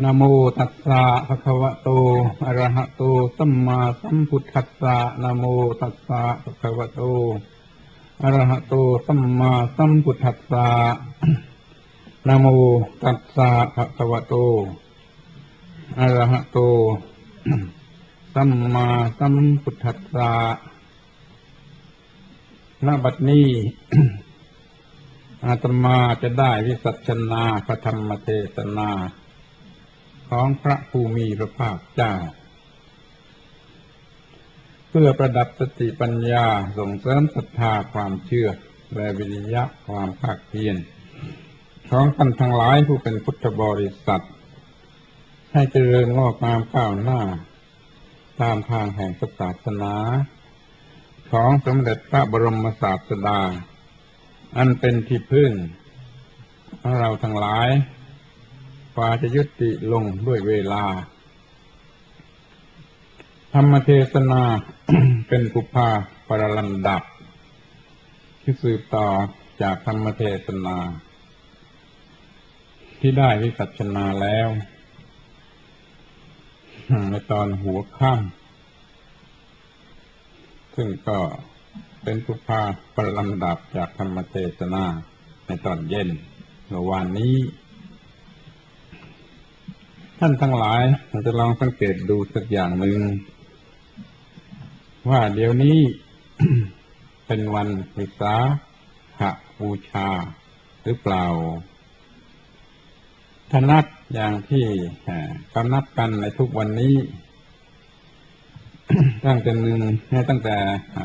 นะโมตัสสะภะคะวะโตอะระหะโตสัมมาสัมพุทธัสสะนะโมตัสสะภะคะวะโตอะระหะโตสัมมาสัมพุทธัสสะนะโมตัสสะภะคะวะโตอะระหะโตสัมมาสัมพุทธัสสะณ บัดนี้ อาตมาจะได้วิสัชนาพระธรรมเทศนาของพระผู้มีพระภาคเจ้าเพื่อประดับสติปัญญาส่งเสริมศรัทธาความเชื่อและวิริยะความภาคเพียรของท่านทั้งหลายผู้เป็นพุทธบริษัทให้เจริญงอกงามก้าวหน้าตามทางแห่งศาสนาของสมเด็จพระบรมศาสดาอันเป็นที่พึ่งของเราทั้งหลายกว่าจะยุติลงด้วยเวลาธรรมเทศนา เป็นปุพพาปรลำดับที่สืบต่อจากธรรมเทศนาที่ได้วิสัชนาแล้วในตอนหัวค่ำซึ่งก็เป็นปุพพาปรลำดับจากธรรมเทศนาในตอนเย็นเมื่อวานนี้ท่านทั้งหลายจะลองสังเกตดูสักอย่างหนึ่งว่าเดี๋ยวนี้ เป็นวันวิสาขบูชาหรือเปล่าถ้านับอย่างที่กำนับกันในทุกวันนี้ ตั้งแต่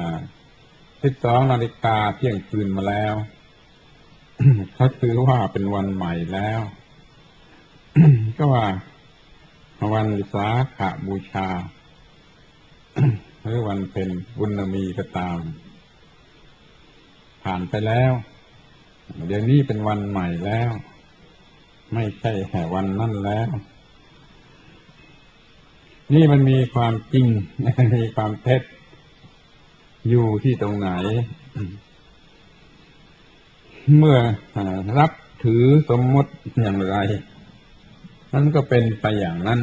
12 นาฬิกาเที่ยงคืนมาแล้ว เขาถือว่าเป็นวันใหม่แล้ว ก็ว่าวันวิสาขบูชา หรือวันเพ็ญบุญมีก็ตามผ่านไปแล้วเดี๋ยวนี้เป็นวันใหม่แล้วไม่ใช่แค่วันนั้นแล้วนี่มันมีความจริง มีความเท็จอยู่ที่ตรงไหน เมื่อรับถือสมมติอย่างไรนั้นก็เป็นไปอย่างนั้น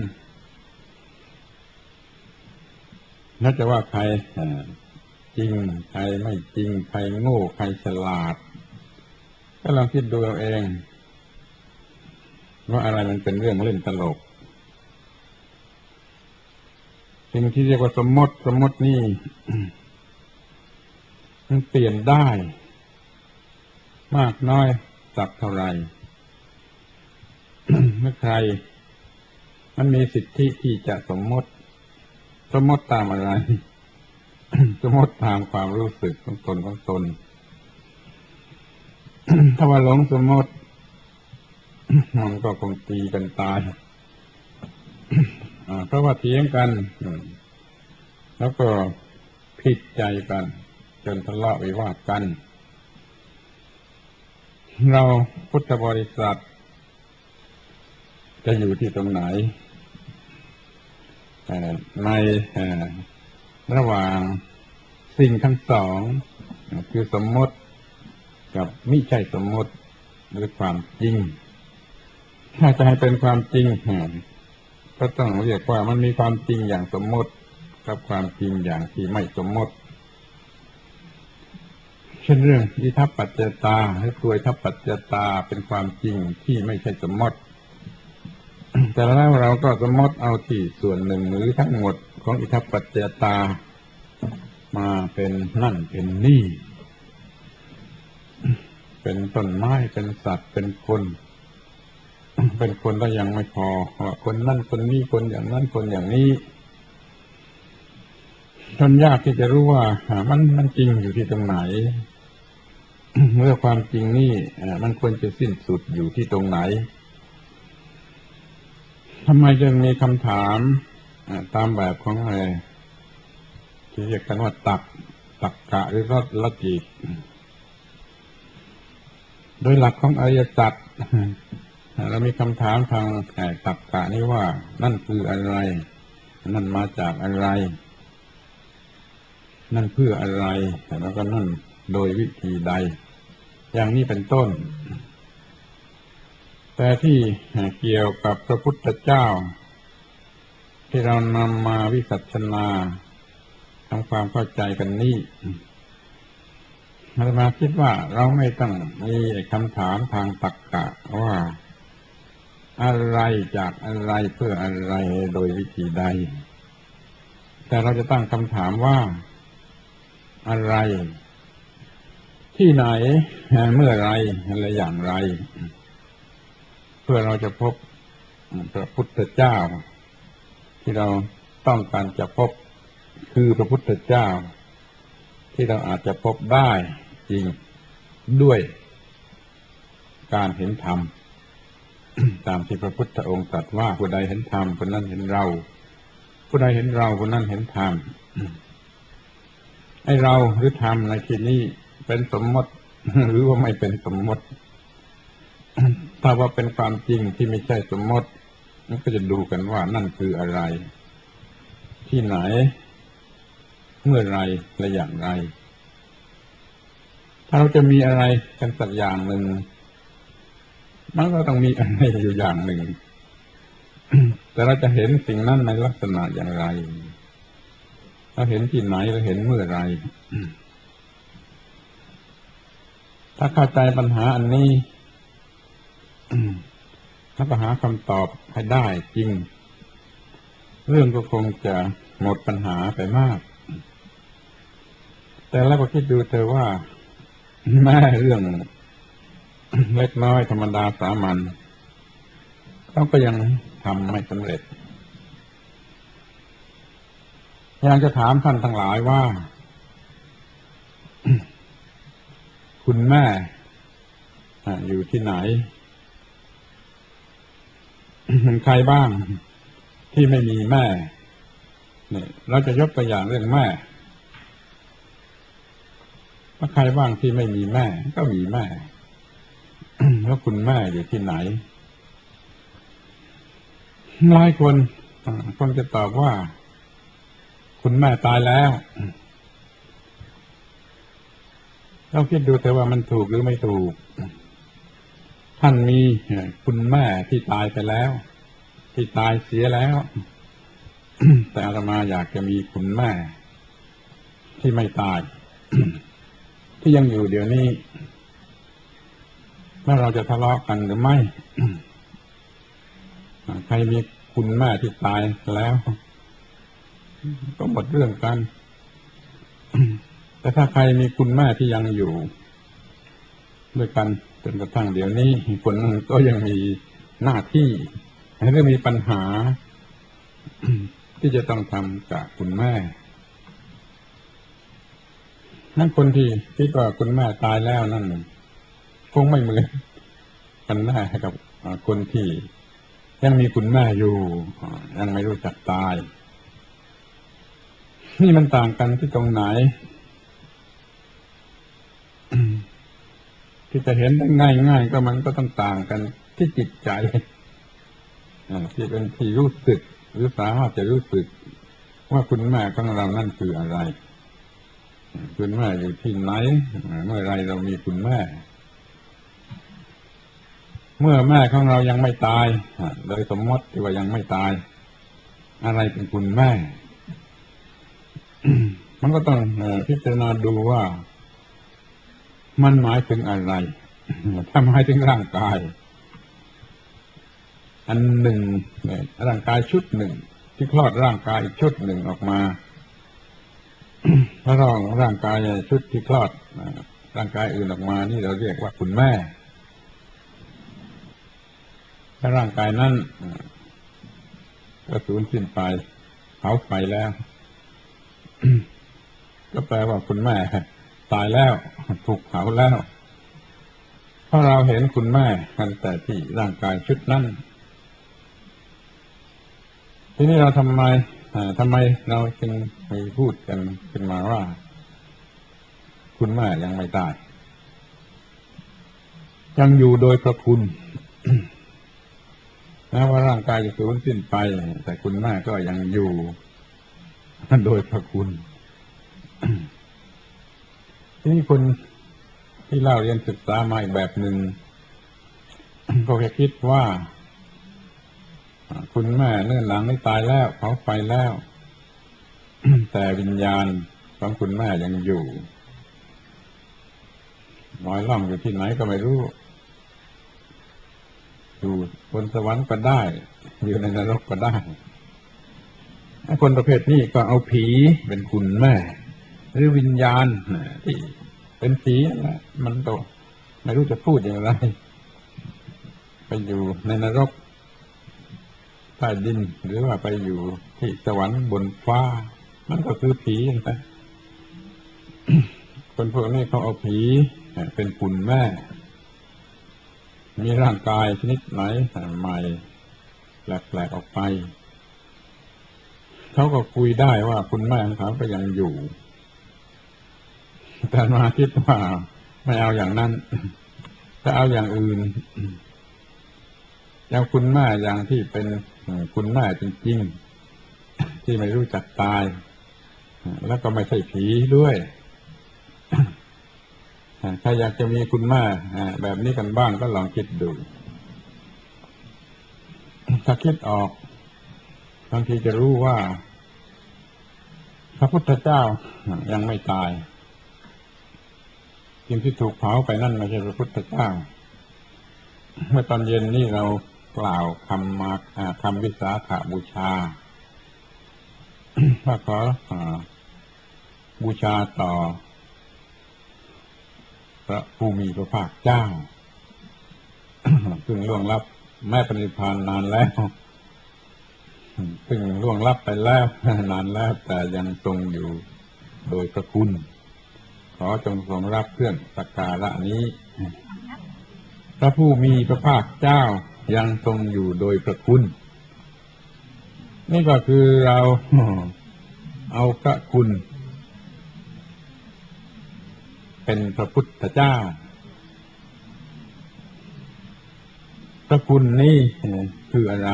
ถ้าจะว่าใครจริงใครไม่จริงใครโง่ใครฉลาดก็ลองคิดดูเอาเองว่าอะไรมันเป็นเรื่องเล่นตลกสิ่งที่เรียกว่าสมมตินี่ มันเปลี่ยนได้มากน้อยสักเท่าไหร่ เมื่อใครมันมีสิทธิที่จะสมมติตามอะไร สมมติตามความรู้สึกของตน ถ้าว่าหลงสมมติ มันก็คงตีกันตายเพราะว่าเถียงกันแล้วก็ผิดใจกันจนทะเลาะวิวาทกันเราพุทธบริษัทจะอยู่ที่ตรงไหนในระหว่างสิ่งทั้งสองคือสมมติกับมิใช่สมมติหรือความจริงถ้าจะให้เป็นความจริงก็ต้องเรียกว่ามันมีความจริงอย่างสมมติกับความจริงอย่างที่ไม่สมมติเช่นเรื่องอิทัปปัจจตาหรือกลวยทัปปัจจตาเป็นความจริงที่ไม่ใช่สมมติแต่แล้วเราก็สมมติเอาที่ส่วนหนึ่งหรือทั้งหมดของอิทัปปัจจตามาเป็นนั่นเป็นนี่เป็นต้นไม้เป็นสัตว์เป็นคนเป็นคนก็ยังไม่พอว่าคนนั่นคนนี้คนอย่างนั้นคนอย่างนี้จนยากที่จะรู้ว่ามันจริงอยู่ที่ตรงไหน เมื่อความจริงนี่มันควรจะสิ้นสุดอยู่ที่ตรงไหนทำไมจึงมีคำถามตามแบบของที่เรียกกันว่าตักกะหรือลอจิกโดยหลักของอริยสัจเรามีคำถามทางตรรกะนี้ว่านั่นคืออะไรนั่นมาจากอะไรนั่นเพื่ออะไรแล้วก็นั่นโดยวิธีใดอย่างนี้เป็นต้นแต่ที่เกี่ยวกับพระพุทธเจ้าที่เรานำมาวิสัชนาทำความเข้าใจกันนี้อาตมาคิดว่าเราไม่ต้องมีคำถามทางตรรกะว่าอะไรจากอะไรเพื่ออะไรโดยวิธีใดแต่เราจะตั้งคำถามว่าอะไรที่ไหนเมื่อไรและอย่างไรเพื่อเราจะพบพระพุทธเจ้าที่เราต้องการจะพบคือพระพุทธเจ้าที่เราอาจจะพบได้จริงด้วยการเห็นธรรม ตามที่พระพุทธองค์ตรัสว่าผู้ใดเห็นธรรมคนนั้นเห็นเราผู้ใดเห็นเราคนนั้นเห็นธรรมไอ้เราหรือธรรมในที่นี้เป็นสมมติ หรือว่าไม่เป็นสมมติ ถ้าว่าเป็นความจริงที่ไม่ใช่สมมติมันก็จะดูกันว่านั่นคืออะไรที่ไหนเมื่อไรและอย่างไรถ้าเราจะมีอะไรกันสักอย่างหนึ่งมันก็ต้องมีอะไรอยู่อย่างหนึ่ง แต่เราจะเห็นสิ่งนั้นในลักษณะอย่างไรเราเห็นที่ไหนเราเห็นเมื่อไร ถ้าเข้าใจปัญหาอันนี้ ถ้าก็หาคำตอบให้ได้จริงเรื่องก็คงจะหมดปัญหาไปมากแต่แล้วก็คิดดูเธอว่าแม่เรื่องเล็กน้อยธรรมดาสามัญเราก็ยังทำไม่สำเร็จอยากจะถามท่านทั้งหลายว่า คุณแม่อยู่ที่ไหน ใครบ้างที่ไม่มีแม่เนี่ยเราจะยกตัวอย่างเรื่องแม่ถ้าใครบ้างที่ไม่มีแม่ก็มีแม่ แล้วคุณแม่อยู่ที่ไหนหลายคนคงจะตอบว่าคุณแม่ตายแล้วเราคิดดูแต่ว่ามันถูกหรือไม่ถูกท่านมีคุณแม่ที่ตายไปแล้วที่ตายเสียแล้ว แต่อาตมาอยากจะมีคุณแม่ที่ไม่ตาย ที่ยังอยู่เดี๋ยวนี้แล้วเราจะทะเลาะกันหรือไม่ ใครมีคุณแม่ที่ตายแล้วก็หมดเรื่องกัน แต่ถ้าใครมีคุณแม่ที่ยังอยู่ด้วยกันจนกระทั่งเดี๋ยวนี้คนนั้นก็ยังมีหน้าที่หรือมีปัญหา ที่จะต้องทำกับคุณแม่นั่นคนที่คิดว่าคุณแม่ตายแล้วนั่นคงไม่เหมือนกันแน่กับคนที่ยังมีคุณแม่อยู่ยังไม่รู้จักตายนี่มันต่างกันที่ตรงไหน ที่จะเห็นได้ง่ายๆก็มันก็ต้องต่างกันที่จิตใจที่เป็นที่รู้สึกหรือสามารถจะรู้สึกว่าคุณแม่ของเรานั่นคืออะไรคุณแม่อยู่ที่ไหนเมื่อไรเรามีคุณแม่เมื่อแม่ของเรายังไม่ตายโดยสมมติว่ายังไม่ตายอะไรเป็นคุณแม่ มันก็ต้องพิจารณาดูว่ามันหมายถึงอะไรถ้าหมายถึงร่างกายอันหนึ่งร่างกายชุดหนึ่งที่คลอดร่างกายอีกชุดหนึ่งออกมาถ้าร่างกายชุดที่คลอดร่างกายอื่นออกมานี่เราเรียกว่าคุณแม่ถ้าร่างกายนั้นก็สูญสิ้นไปเผาไฟแล้ว ก็แปลว่าคุณแม่ตายแล้วถูกเผาแล้วเพราะเราเห็นคุณแม่กันแต่ที่ร่างกายชุดนั้นทีนี้เราทำไมเราจึงมีพูดกันขึ้นมาว่าคุณแม่ยังไม่ตายยังอยู่โดยพระคุณ แม้ว่าร่างกายจะสูญสิ้นไปแต่คุณแม่ก็ยังอยู่โดยพระคุณ ที่นี่คนที่เล่าเรียนศึกษามาอีกแบบหนึ่งก็แค่คิดว่าคุณแม่เนื่องหลังไม่ตายแล้วเขาไปแล้วแต่วิญญาณของคุณแม่ยังอยู่ลอยล่องอยู่ที่ไหนก็ไม่รู้อยู่บนสวรรค์ก็ได้อยู่ในนรกก็ได้คนประเภทนี้ก็เอาผีเป็นคุณแม่หรือวิญญาณที่เป็นผีนะมันก็ไม่รู้จะพูดอย่างไรไปอยู่ในนรกใต้ดินหรือว่าไปอยู่ที่สวรรค์บนฟ้ามันก็คือผีนะคนพวกนี้เขาเอาผีเป็นคุณแม่มีร่างกายชนิดไหนใหม่แปลกๆออกไปเขาก็คุยได้ว่าคุณแม่ของเขาก็ยังอยู่แต่มาคิดว่าไม่เอาอย่างนั้นจะเอาอย่างอื่นอย่างคุณแม่อย่างที่เป็นคุณแม่จริงๆที่ไม่รู้จักตายแล้วก็ไม่ใช่ผีด้วยถ้าอยากจะมีคุณแม่แบบนี้กันบ้างก็ลองคิดดูถ้าคิดออกบางทีจะรู้ว่าพระพุทธเจ้ายังไม่ตายสิ่งที่ถูกเผาไปนั่นไม่ใช่พระพุทธเจ้าเมื่อตอนเย็นนี่เรากล่าวคำวิสาขบูชาว่าขอบูชาต่อพระผู้มีพระภาคเจ้าซึ่งล่วงลับแม่ปณิพานนานแล้วซึ่งล่วงลับไปแล้วนานแล้วแต่ยังทรงอยู่โดยพระคุณขอจงทรงรับเครื่องสักการะนี้พระผู้มีพระภาคเจ้ายังทรงอยู่โดยพระคุณนี่ก็คือเราเอาพระคุณเป็นพระพุทธเจ้าพระคุณนี้คืออะไร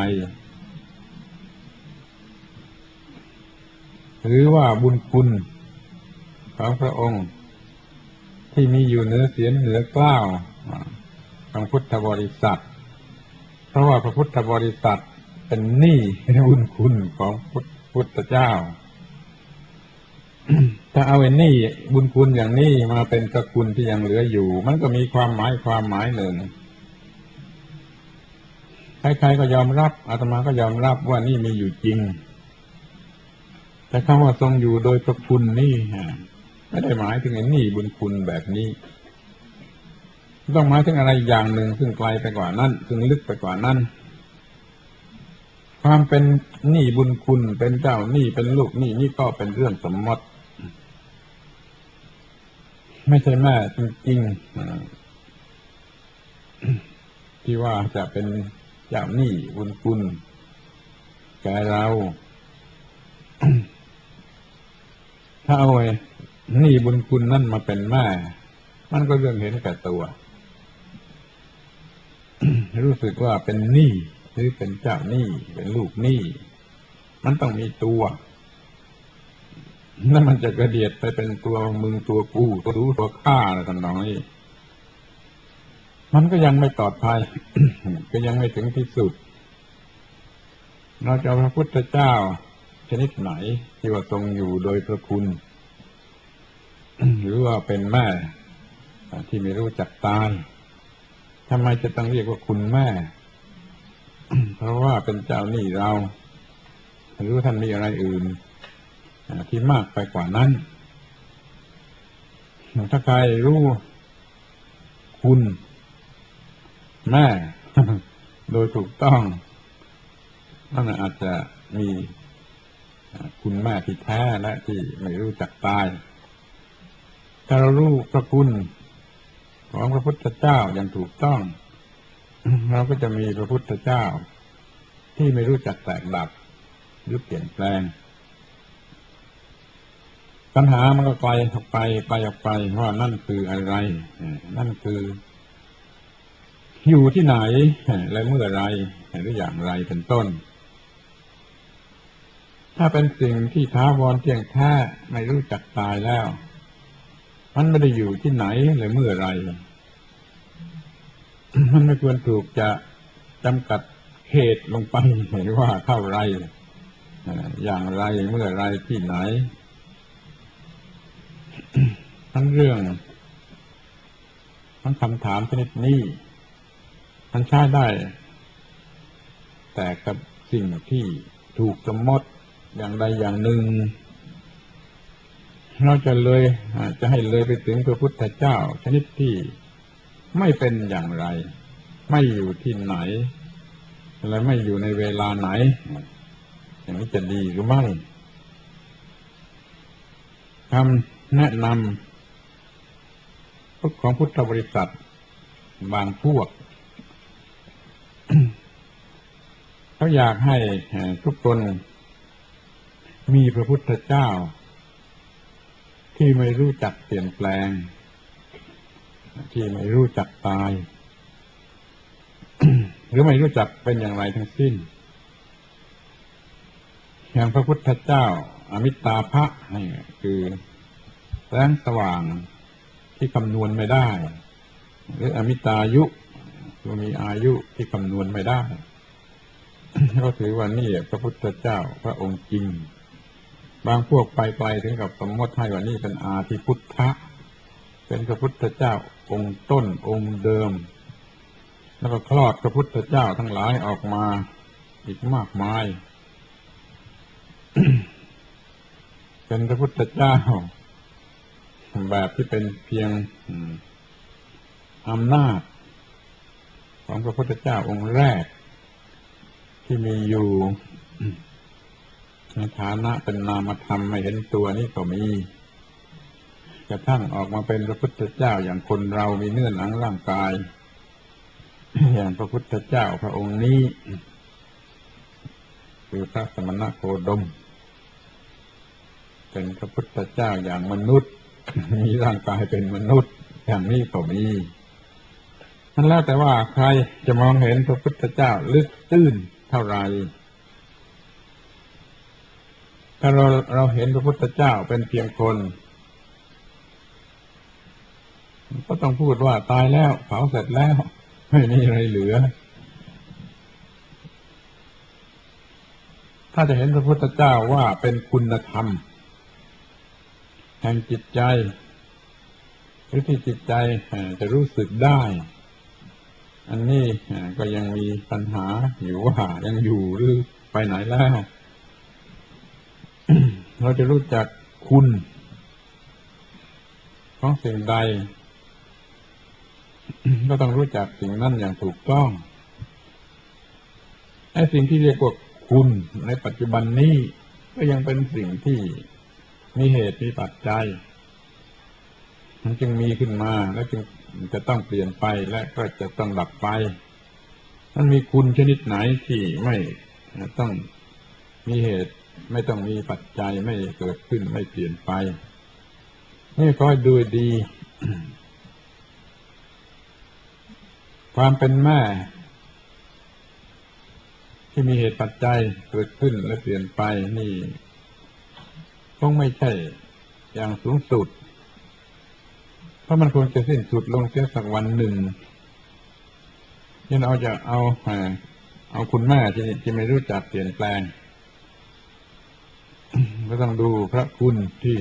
หรือว่าบุญคุณของพระองค์ที่มีอยู่เหนือเสียงเหนือกล้าวของพุทธบริษัทเพราะว่าพระพุทธบริษัทเป็นหนี้บุญคุณของพุทธเจ้าถ้าเอาไอ้หนี้บุญคุณอย่างนี้มาเป็นพระคุณที่ยังเหลืออยู่มันก็มีความหมายหนึ่งใครๆก็ยอมรับอาตมาก็ยอมรับว่านี่มีอยู่จริงแต่คำว่าทรงอยู่โดยพระคุณนี่ไม่ได้หมายถึงไอ้หนี้บุญคุณแบบนี้ต้องหมายถึงอะไรอย่างหนึ่งซึ่งไกลไปกว่านั้นซึ่งลึกไปกว่านั้นความเป็นหนี้บุญคุณเป็นเจ้าหนี้เป็นลูกหนี้นี่ก็เป็นเรื่องสมมติไม่ใช่แม่จริงๆที่ว่าจะเป็นเจ้าหนี้บุญคุณแก่เราถ้าเอาไอ้หนี้บุญคุณนั่นมาเป็นแม่มันก็เรื่องเห็นแก่ตัวรู้สึกว่าเป็นหนี้หรือเป็นเจ้าหนี้เป็นลูกหนี้มันต้องมีตัวนั่นมันจะกระเดียดไปเป็นตัวมึงตัวกูตัวรู้ตัวข้าอะไรต่างๆนี่มันก็ยังไม่ปลอดภัย ก็ยังไม่ถึงที่สุดเราจะพระพุทธเจ้าชนิดไหนที่ว่าทรงอยู่โดยพระคุณ หรือว่าเป็นแม่ที่ไม่รู้จักตายทำไมจะต้องเรียกว่าคุณแม่ เพราะว่าเป็นเจ้าหนี้เราหรือว่าท่านมีอะไรอื่นที่มากไปกว่านั้นถ้าใครรู้คุณแม่ โดยถูกต้องนั่นอาจจะมีคุณแม่ที่แท้และที่ไม่รู้จักตายถ้าเรารู้พระคุณของพระพุทธเจ้าอย่างถูกต้องเราก็จะมีพระพุทธเจ้าที่ไม่รู้จักแตกดับหรือเปลี่ยนแปลงปัญหามันก็ไกลออกไปว่านั่นคืออะไรนั่นคืออยู่ที่ไหนและเมื่อไรหรืออย่างไรเป็นต้นถ้าเป็นสิ่งที่ท้าวรเที่ยงแท้ไม่รู้จักตายแล้วมันไม่ได้อยู่ที่ไหนหรือเมื่อไรมันไม่ควรถูกจะจำกัดเขตลงไปหรือว่าเท่าไรอย่างไรเมื่อไรที่ไหนทั้งเรื่องทั้งคำถามชนิดนี้มันใช้ได้แต่กับสิ่งที่ถูกสมมติอย่างใดอย่างหนึ่งเราจะให้เลยไปถึงพระพุทธเจ้าชนิดที่ไม่เป็นอย่างไรไม่อยู่ที่ไหนและไม่อยู่ในเวลาไหนอย่างนี้จะดีหรือไม่คำแนะนำของพุทธบริษัทบางพวก เขาอยากให้ทุกคนมีพระพุทธเจ้าที่ไม่รู้จักเปลี่ยนแปลงที่ไม่รู้จักตาย หรือไม่รู้จักเป็นอย่างไรทั้งสิ้นอย่างพระพุทธเจ้าอมิตตาภะนี่คือแสงสว่างที่คำนวณไม่ได้หรืออมิตายุคือมีอายุที่คำนวณไม่ได้ ก็ถือว่านี่พระพุทธเจ้าพระองค์จริงบางพวกไปไกลถึงกับสมมติให้ว่านี่เป็นอาทิพุทธะเป็นพระพุทธเจ้าองค์ต้นองค์เดิมแล้วก็คลอดพระพุทธเจ้าทั้งหลายออกมาอีกมากมาย เป็นพระพุทธเจ้าแบบที่เป็นเพียงอำนาจของพระพุทธเจ้าองค์แรกที่มีอยู่ในฐานะเป็นนามธรรมไม่เห็นตัวนี่ก็มีกระทั่งออกมาเป็นพระพุทธเจ้าอย่างคนเรามีเนื้อหนังร่างกายอย่างพระพุทธเจ้าพระองค์นี้คือพระสมณโคดมเป็นพระพุทธเจ้าอย่างมนุษย์มีร่างกายเป็นมนุษย์อย่างนี้ก็มีนั่นแล้วแต่ว่าใครจะมองเห็นพระพุทธเจ้าลึกตื้นเท่าไรถ้าเราเห็นพระพุทธเจ้าเป็นเพียงคนก็ต้องพูดว่าตายแล้วเผาเสร็จแล้วไม่มีอะไรเหลือถ้าจะเห็นพระพุทธเจ้าว่าเป็นคุณธรรมแห่งจิตใจหรือที่จิตใจจะรู้สึกได้อันนี้ก็ยังมีปัญหาอยู่ว่ายังอยู่หรือไปไหนแล้ว เราจะรู้จักคุณของสิ่งใดก็ต้องรู้จักสิ่งนั้นอย่างถูกต้องไอ้สิ่งที่เรียกว่าคุณในปัจจุบันนี้ก็ยังเป็นสิ่งที่มีเหตุมีปัจจัยมันจึงมีขึ้นมาและจึงจะต้องเปลี่ยนไปและก็จะต้องดับไปมันมีคุณชนิดไหนที่ไม่ต้องมีเหตุไม่ต้องมีปัจจัยไม่เกิดขึ้นไม่เปลี่ยนไปนี่คอยดูดี ความเป็นแม่ที่มีเหตุปัจจัยเกิดขึ้นและเปลี่ยนไปนี่คงไม่ใช่อย่างสูงสุดเพราะมันควรจะสิ้นสุดลงเสียสักวันหนึ่งที่เราจะเอาคุณแม่ที่ไม่รู้จักเปลี่ยนแปลงก็ต้องดูพระคุณที่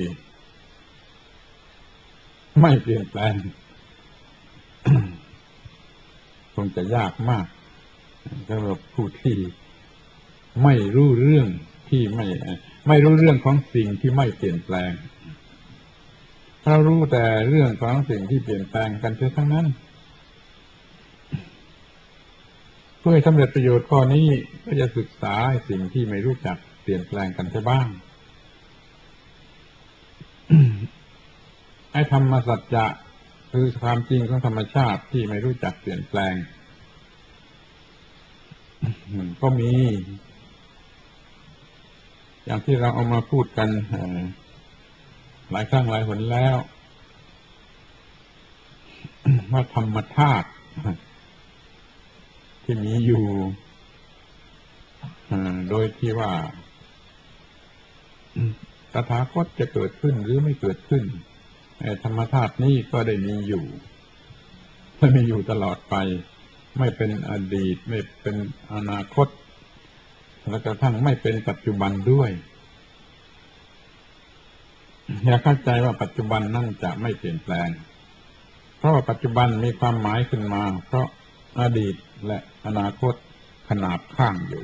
ไม่เปลี่ยนแปลง คงจะยากมากสำหรับผู้ที่ไม่รู้เรื่องที่ไม่รู้เรื่องของสิ่งที่ไม่เปลี่ยนแปลงเรารู้แต่เรื่องของสิ่งที่เปลี่ยนแปลงกันเสียทั้งนั้นเพื่อให้สำเร็จประโยชน์ข้อนี้ก็จะศึกษาสิ่งที่ไม่รู้จักเปลี่ยนแปลงกันเสียบ้าง ให้ธรรมสัจจะคือความจริงของธรรมชาติที่ไม่รู้จักเปลี่ยนแปลงก็มีอย่างที่เราเอามาพูดกันหลายครั้งหลายหนแล้วว่าธรรมธาตุที่มีอยู่โดยที่ว่าตถาคตจะเกิดขึ้นหรือไม่เกิดขึ้นธรรมธาตุนี้ก็ได้มีอยู่และมีอยู่ตลอดไปไม่เป็นอดีตไม่เป็นอนาคตและกระทั่งไม่เป็นปัจจุบันด้วยอย่าเข้าใจว่าปัจจุบันนั่นจะไม่เปลี่ยนแปลงเพราะว่าปัจจุบันมีความหมายขึ้นมาเพราะอดีตและอนาคตขนาบข้างอยู่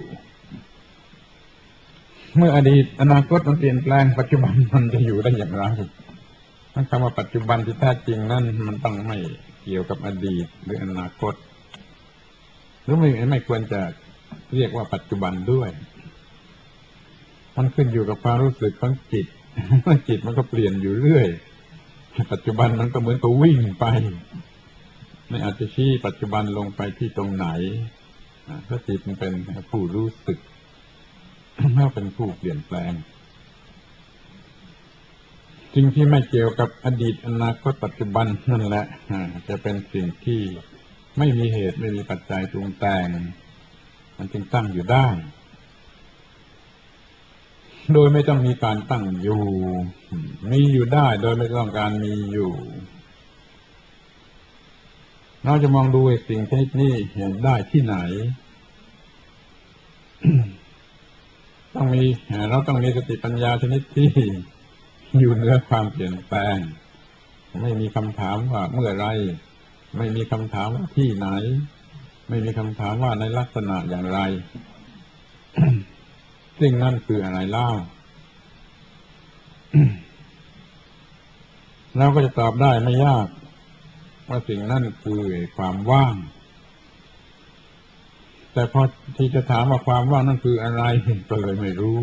เมื่ออดีตอนาคตมันเปลี่ยนแปลงปัจจุบันมันจะอยู่ได้อย่างไรนั่นคำว่าปัจจุบันที่แท้จริงนั่นมันต้องไม่เกี่ยวกับอดีตหรืออนาคตหรือไม่ควรจะเรียกว่าปัจจุบันด้วยมันขึ้นอยู่กับความรู้สึกของจิตจิตมันก็เปลี่ยนอยู่เรื่อยปัจจุบันมันก็เหมือนกับวิ่งไปไม่อาจจะชี้ปัจจุบันลงไปที่ตรงไหนถ้าจิตมันเป็นผู้รู้สึกไม่เป็นผู้เปลี่ยนแปลงสิ่งที่ไม่เกี่ยวกับอดีตอนาคตปัจจุบันนั่นแหละจะเป็นสิ่งที่ไม่มีเหตุไม่มีปัจจัยปรุงแต่งมันจึงตั้งอยู่ได้โดยไม่ต้องมีการตั้งอยู่มีอยู่ได้โดยไม่ต้องการมีอยู่เราจะมองดูสิ่งชนิดนี้เห็นได้ที่ไหน เราต้องมีสติปัญญาชนิดที่อยู่เหนือความเปลี่ยนแปลงไม่มีคำถามว่าเมื่อไรไม่มีคำถามว่าที่ไหนไม่มีคำถามว่าในลักษณะอย่างไร สิ่งนั้นคืออะไรเล่า เราก็จะตอบได้ไม่ยากว่าสิ่งนั้นคือความว่างแต่พอที่จะถามว่าความว่างนั่นคืออะไรก็เลยไม่รู้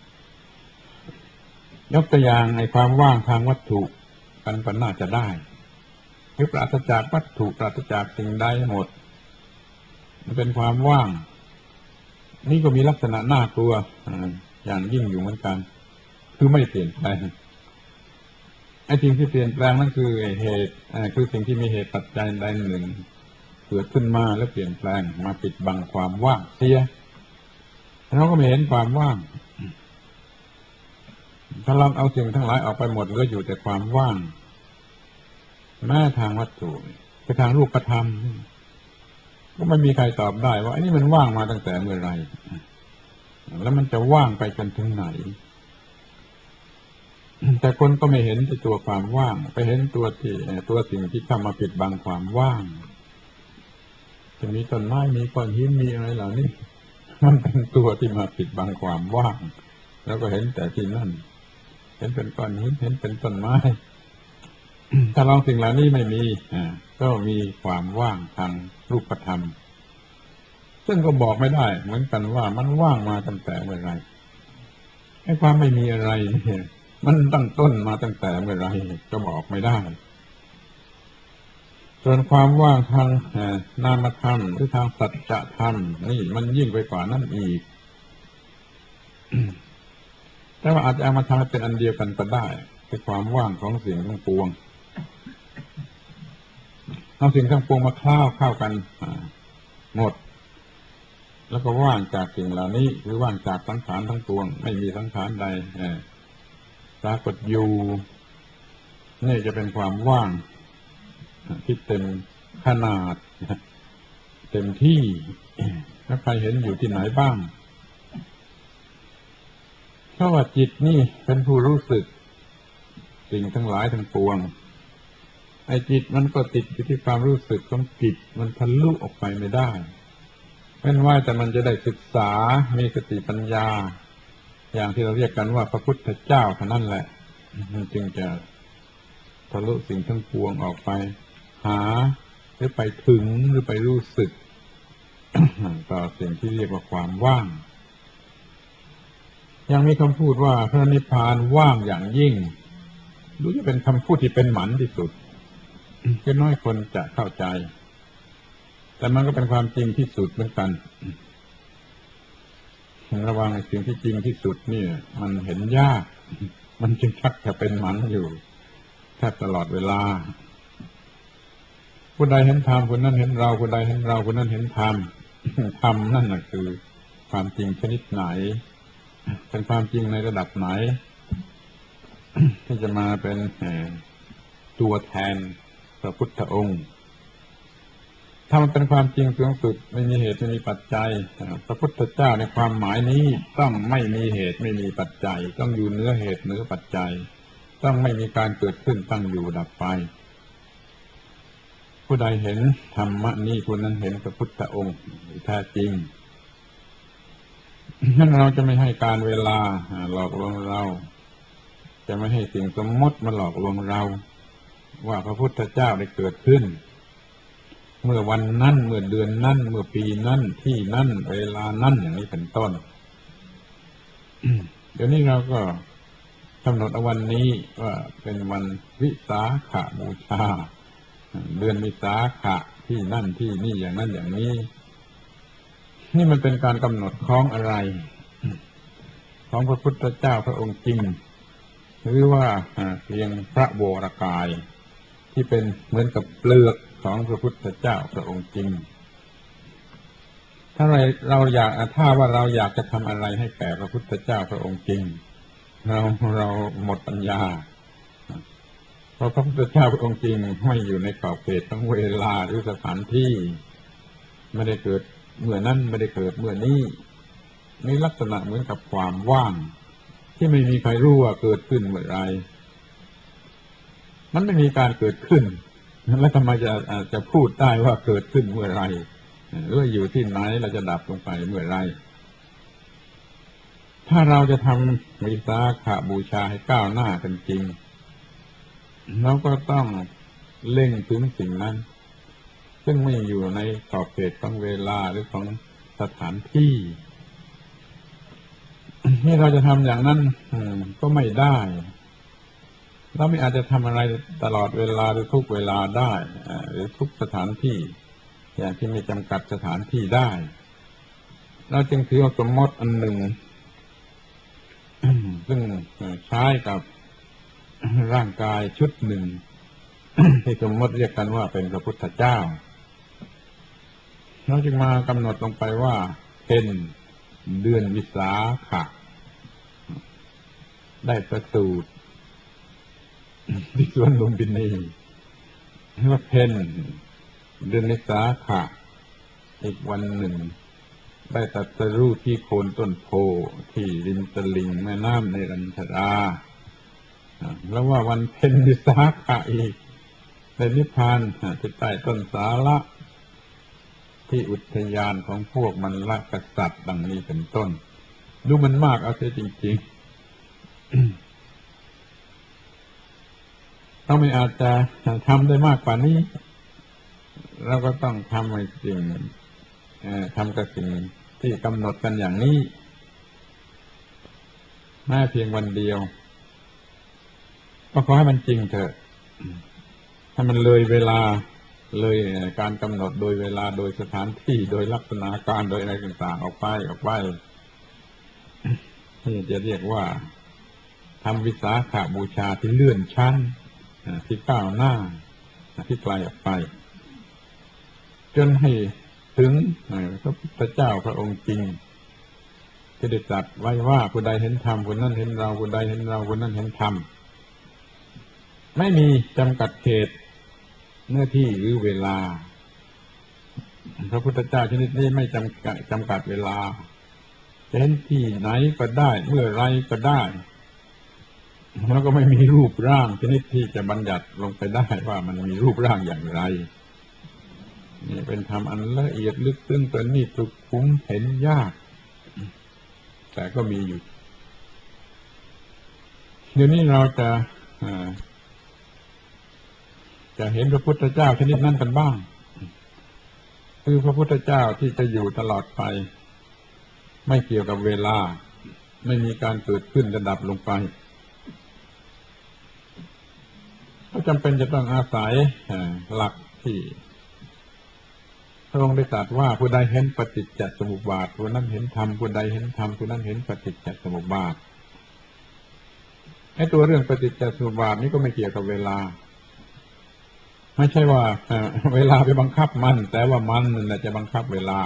ยกตัวอย่างในความว่างทางวัตถุกันก็น่าจะได้คือปราศจากวัตถุปราศจากสิ่งใดหมดมันเป็นความว่างนี่ก็มีลักษณะน่ากลัวอย่างยิ่งอยู่เหมือนกันคือไม่เปลี่ยนแปลงไอ้สิ่งที่เปลี่ยนแปลงนั่นคือเหตุคือสิ่งที่มีเหตุปัจจัยใดหนึ่งเกิดขึ้นมาแล้วเปลี่ยนแปลงมาปิดบังความว่างเสียเราก็ไม่เห็นความว่างถ้าเราเอาสิ่งทั้งหลายออกไปหมดเหลืออยู่แต่ความว่างแม้ทางวัตถุแต่ทางรูปธรรมก็ไม่มีใครตอบได้ว่าอันนี้มันว่างมาตั้งแต่เมื่อไรแล้วมันจะว่างไปจนถึงไหนแต่คนก็ไม่เห็นที่ตัวความว่างไปเห็นตัวสิ่งที่เข้ามาปิดบังความว่างจะมีต้นไม้มีก้อนหินมีอะไรเหล่านี้มันเป็นตัวที่มาปิดบังความว่างแล้วก็เห็นแต่ที่นั่นเห็นเป็นก้อนหินเห็นเป็นต้นไม้ถ้าลองสิ่งเหล่านี้ไม่มีก็มีความว่างทางรูปธรรมซึ่งก็บอกไม่ได้เหมือนกันว่ามันว่างมาตั้งแต่เมื่อไรไอ้ความไม่มีอะไรเนี่ยมันตั้งต้นมาตั้งแต่เมื่อไรก็บอกไม่ได้ส่วนความว่างทางนามธรรมหรือทางสัจธรรมนี่มันยิ่งไปกว่านั้นอีกแต่ว่าอาจจะเอามาทำให้เป็นอันเดียวกันก็ได้คือความว่างของสิ่งทั้งปวงเอาสิ่งทั้งปวงมาเข้ากันหมดแล้วก็ว่างจากสิ่งเหล่านี้หรือว่างจากสังขารทั้งปวงไม่มีสังขารใดปรากฏอยู่นี่จะเป็นความว่างที่เต็มขนาดเต็มที่ถ้าใครเห็นอยู่ที่ไหนบ้างเพราะว่าจิตนี่เป็นผู้รู้สึกสิ่งทั้งหลายทั้งปวงไอ้จิตมันก็ติดอยู่ที่ความรู้สึกของจิตมันทะลุออกไปไม่ได้ไม่ว่าแต่มันจะได้ศึกษามีสติปัญญาอย่างที่เราเรียกกันว่าพระพุทธเจ้าเท่านั้นแหละมันจึงจะทะลุสิ่งทั้งปวงออกไปหาหรือไปถึงหรือไปรู้สึก ต่อสิ่งที่เรียกว่าความว่างยังมีคำพูดว่าพระนิพพานว่างอย่างยิ่งดูจะเป็นคำพูดที่เป็นหมันที่สุดคือน้อยคนจะเข้าใจแต่มันก็เป็นความจริงที่สุดเหมือนกันระวังสิ่งที่จริงที่สุดนี่มันเห็นยากมันจึงชักจะเป็นหมันอยู่แทบตลอดเวลาผู้ใดเห็นธรรมคนนั้นเห็นเราผู้ใดเห็นเราคนนั้นเห็นธรรมธรรมนั่นแหละคือความจริงชนิดไหนเป็นความจริงในระดับไหนที่จะมาเป็นตัวแทนพระพุทธองค์ถ้ามันเป็นความจริงสูงสุดไม่มีเหตุไม่มีปัจจัยพระพุทธเจ้าในความหมายนี้ต้องไม่มีเหตุไม่มีปัจจัยต้องอยู่เหนือเหตุเหนือปัจจัยต้องไม่มีการเกิดขึ้นตั้งอยู่ดับไปผู้ใดเห็นธรรมะนี้ผู้นั้นเห็นพระพุทธองค์แท้จริงนั้นเราจะไม่ให้การเวลาหลอกลวงเราจะไม่ให้สิ่งสมมติมาหลอกลวงเราว่าพระพุทธเจ้าได้เกิดขึ้นเมื่อวันนั้นเมื่อเดือนนั้นเมื่อปีนั้นที่นั้นเวลานั้นอย่างนี้เป็นต้น เดี๋ยวนี้เราก็กำหนดเอาวันนี้ว่าเป็นวันวิสาขบูชาเดือนวิสาขะที่นั่นที่นี่อย่างนั้นอย่างนี้นี่มันเป็นการกำหนดของอะไรของพระพุทธเจ้าพระองค์จริงหรือว่าเพียงพระวรกายที่เป็นเหมือนกับเปลือกของพระพุทธเจ้าพระองค์จริงถ้าเราอยากถ้าว่าเราอยากจะทำอะไรให้แก่พระพุทธเจ้าพระองค์จริงเราหมดปัญญาเพราะพระพุทธเจ้าพระองค์จริงไม่อยู่ในขอบเขตของเวลาหรือสถานที่ไม่ได้เกิดเมื่อนั้นไม่ได้เกิดเมื่อนี้นี่ลักษณะเหมือนกับความว่างที่ไม่มีใครรู้ว่าเกิดขึ้นเมื่อไรมันไม่มีการเกิดขึ้นแล้วทำไมจะพูดได้ว่าเกิดขึ้นเมื่อไรหรืออยู่ที่ไหนเราจะดับลงไปเมื่อไรถ้าเราจะทำวิสาขบูชาให้ก้าวหน้ากันจริงเราก็ต้องเล็งถึงสิ่งนั้นซึ่งไม่อยู่ในขอบเขตของเวลาหรือของสถานที่ที่เราจะทำอย่างนั้นก็ไม่ได้เราไม่อาจจะทำอะไรตลอดเวลาหรือทุกเวลาได้หรือทุกสถานที่อย่างที่ไม่จำกัดสถานที่ได้เราจึงถือว่าสมมติอันหนึ่งซึ่งใช้กับร่างกายชุดหนึ่งที่สมมติเรียกกันว่าเป็นพระพุทธเจ้าเราจึงมากำหนดลงไปว่าเป็นเดือนวิสาขะได้ประสูติที่สวนลุมพินีว่าเป็นเดือนวิสาขะอีกวันหนึ่งได้ตรัสรู้ที่โคนต้นโพที่ริมตลิ่งแม่น้ำในรัญชราแล้วว่าวันเพ็ญวิสาขะอีกได้นิพพานที่ใต้ต้นสาละที่อุทยานของพวกมันละกษัตริย์ดังนี้เป็นต้นดูมันมากเอาเสียจริงๆถ้าไม่อาจจะทำได้มากกว่านี้เราก็ต้องทำให้จริงทำกับสิ่งที่กำหนดกันอย่างนี้แม้เพียงวันเดียวก็ขอให้มันจริงเถอะถ้ามันเลยเวลาเลยการกำหนดโดยเวลาโดยสถานที่โดยลักษณะการโดยอะไรต่างๆออกไปที่จะเรียกว่าทำวิสาขบูชาที่เลื่อนชั้นที่ก้าวหน้าที่ไกลออกไปจนให้ถึงพระพุทธเจ้าพระองค์จริงที่ได้ตรัสไว้ว่าผู้ใดเห็นธรรมผู้นั้นเห็นเราผู้ใดเห็นเราผู้นั้นเห็นธรรมไม่มีจำกัดเขตเนื้อที่หรือเวลาพระพุทธเจ้าชนิดนี้ไม่จำกัดเวลาจะเห็นที่ไหนก็ได้เมื่อไรก็ได้แล้วก็ไม่มีรูปร่างชนิดที่จะบัญญัติลงไปได้ว่ามันมีรูปร่างอย่างไรนี่เป็นธรรมอันละเอียดลึกซึ้งประณีตสุขุมเห็นยากแต่ก็มีอยู่เดี๋ยวนี้เราจะเห็นพระพุทธเจ้าชนิดนั้นกันบ้างคือพระพุทธเจ้าที่จะอยู่ตลอดไปไม่เกี่ยวกับเวลาไม่มีการเกิดขึ้นระดับลงไปก็จำเป็นจะต้องอาศัยหลักที่พระองค์ได้ตรัสว่าผู้ใดเห็นปฏิจจสมุปบาทผู้นั้นเห็นธรรมผู้ใดเห็นธรรมผู้นั้นเห็นปฏิจจสมุปบาทไอ้ตัวเรื่องปฏิจจสมุปบาทนี้ก็ไม่เกี่ยวกับเวลาไม่ใช่ว่าเวลาไปบังคับมันแต่ว่ามันนั่นแหละจะบังคับเวลา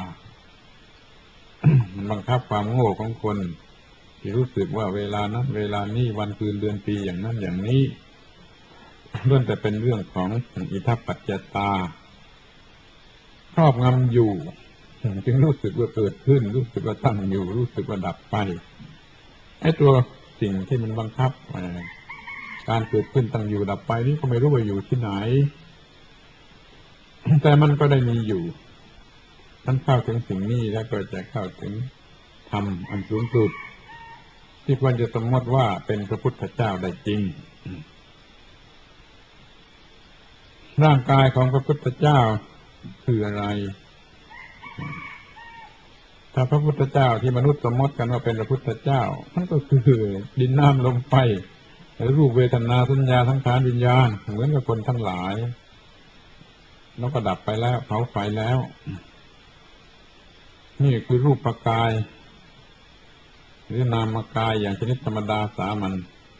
มันบังคับความโง่ของคนที่รู้สึกว่าเวลานั้นเวลานี้วันคืนเดือนปีอย่างนั้นอย่างนี้ล้วนแต่เป็นเรื่องของอิทัปปัจจตาครอบงำอยู่จึงรู้สึกว่าเกิดขึ้นรู้สึกว่าตั้งอยู่รู้สึกว่าดับไปไอ้ตัวสิ่งที่มันบังคับการเกิดขึ้นตั้งอยู่ดับไปนี่ก็ไม่รู้ว่าอยู่ที่ไหนแต่มันก็ได้มีอยู่ท่านเข้าถึงสิ่งนี้แล้วก็จะเข้าถึงธรรมอันสูงสุดที่ควรจะสมมติว่าเป็นพระพุทธเจ้าได้จริงร่างกายของพระพุทธเจ้าคืออะไรถ้าพระพุทธเจ้าที่มนุษย์สมมติกันว่าเป็นพระพุทธเจ้ามันก็คือดินน้ำลมไฟรูปเวทนาสัญญาสังขารวิญญาณเหมือนกับคนทั้งหลายแล้วก็ดับไปแล้วเผาไฟแล้วนี่คือรูปกายหรือนามกายอย่างชนิดธรรมดาสามัญ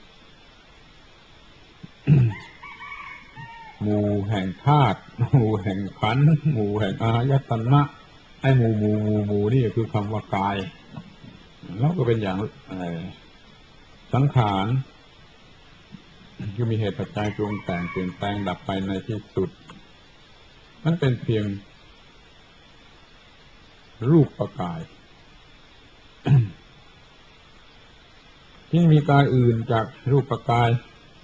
หมู่แห่งธาตุหมู่แห่งขันธ์หมู่แห่งอายตนะไอ้หมู่นี่คือคำว่ากายแล้วก็เป็นอย่างสังขารคือมีเหตุปัจจัยปรุงแต่งเปลี่ยนแปลงดับไปในที่สุดมันเป็นเพียงรูปกายที่มีกายอื่นจากรูปกาย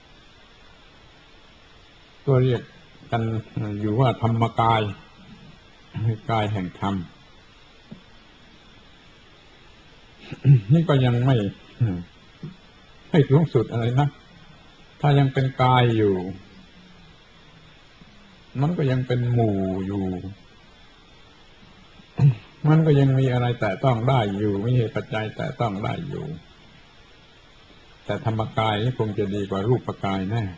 ก็เรียกกันอยู่ว่าธรรมกายกายแห่งธรรมนี่ก็ยังไม่สูงสุดอะไรนะถ้ายังเป็นกายอยู่มันก็ยังเป็นหมู่อยู่มันก็ยังมีอะไรแต่ต้องได้อยู่มีเหตุปัจจัยแต่ต้องได้อยู่แต่ธรรมกายนี่คงจะดีกว่ารูปกายแน่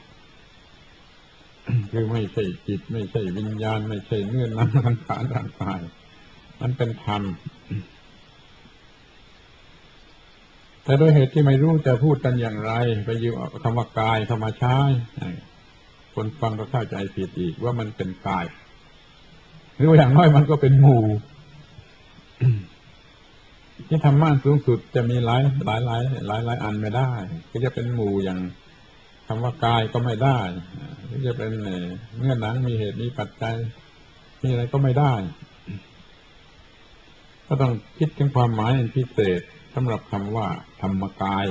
คือไม่ใช่จิตไม่ใช่วิญญาณไม่ใช่เนื้อหนังสังขารร่างกายมันเป็นธรรมแต่โดยเหตุที่ไม่รู้จะพูดกันอย่างไรไปยืมคำว่ากายเข้ามาใช้คนฟังก็เข้าใจผิดอีกว่ามันเป็นกายหรือว่าอย่างน้อยมันก็เป็นหมู่ที่ธรรมะสูงสุดจะมีหลายอันไม่ได้ก็จะเป็นหมู่อย่างคำว่ากายก็ไม่ได้ที่จะเป็นเนื้อหนังมีเหตุมีปัจจัยมีอะไรก็ไม่ได้ก็ต้องคิดถึงความหมายอันพิเศษสำหรับคำว่าธรรมกาย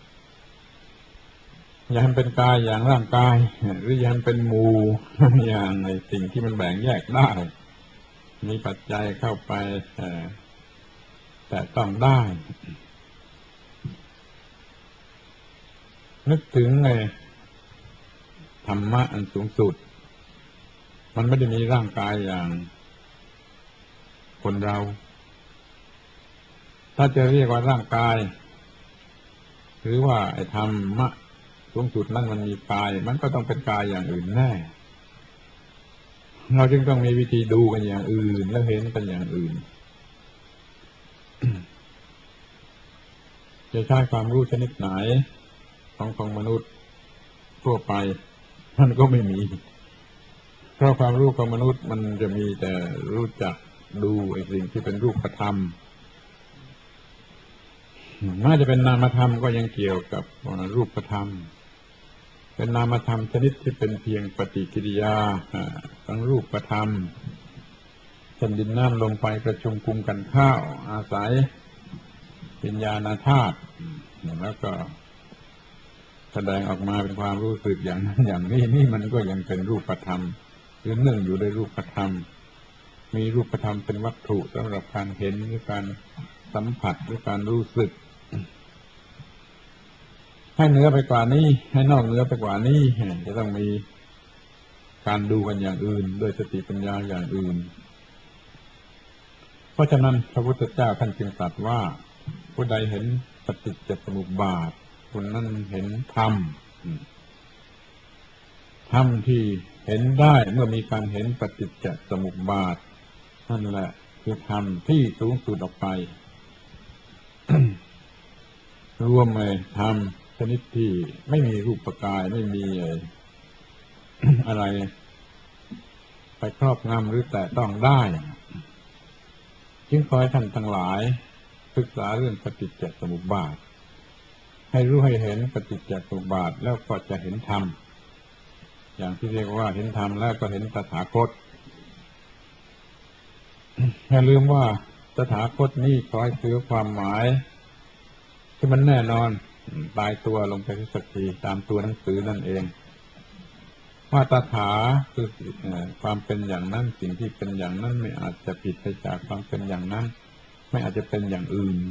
อย่าให้เป็นกายอย่างร่างกายหรืออย่าให้เป็นหมู่อย่างในสิ่งที่มันแบ่งแยกได้มีปัจจัยเข้าไปแต่ต้องได้นึกถึงธรรมะอันสูงสุดมันไม่ได้มีร่างกายอย่างคนเราถ้าจะเรียกว่าร่างกายหรือว่าไอ้ธรรมะสูงสุดนั้นมันมีกายมันก็ต้องเป็นกายอย่างอื่นแน่เราจึงต้องมีวิธีดูกันอย่างอื่นแล้วเห็นกันอย่างอื่นจะใช้ความรู้ชนิดไหนของมนุษย์ทั่วไปมันก็ไม่มีเพราะความรู้ของมนุษย์มันจะมีแต่รู้จักดูไอ้สิ่งที่เป็นรูปธรรมน่าจะเป็นนามธรรมก็ยังเกี่ยวกับรูปธรรมเป็นนามธรรมชนิดที่เป็นเพียงปฏิกิริยาของรูปธรรมเช่นดินน้ำลมไฟประชุมกุมกันเข้าอาศัยวิญญาณธาตุแล้วก็แสดงออกมาเป็นความรู้สึกอย่างนั้นอย่างนี้นี่มันก็ยังเป็นรูปธรรมหรือเนื่องอยู่ในรูปธรรมมีรูปธรรมเป็นวัตถุสำหรับการเห็นหรือการสัมผัสหรือการรู้สึกให้เหนือไปกว่านี้ให้นอกเหนือไปกว่านี้จะต้องมีการดูกันอย่างอื่นโดยสติปัญญาอย่างอื่นเพราะฉะนั้นพระพุทธเจ้าท่านจึงตรัสว่าผู้ใดเห็นปฏิจจสมุปบาทคนนั้นเห็นธรรมที่เห็นได้เมื่อมีการเห็นปฏิจจสมุปบาทนั่นแหละคือธรรมที่สูงสุดออกไป รวมเลยธรรมชนิดที่ไม่มีรูปกายไม่มีอะไรไปครอบงำหรือแต่ต้องได้จึงขอให้ท่านทั้งหลายศึกษาเรื่องปฏิจจสมุปบาทให้รู้ให้เห็นปฏิจจสมุปบาทแล้วก็จะเห็นธรรมอย่างที่เรียกว่าเห็นธรรมแล้วก็เห็นตถาคตอย่าลืมว่าตถาคตนี้ขอให้ถือความหมายที่มันแน่นอนตายตัวลงไปที่สักทีตามตัวหนังสือนั่นเองว่าตถาคือความเป็นอย่างนั้นสิ่งที่เป็นอย่างนั้นไม่อาจจะผิดไปจากความเป็นอย่างนั้นไม่อาจจะเป็นอย่างอื่น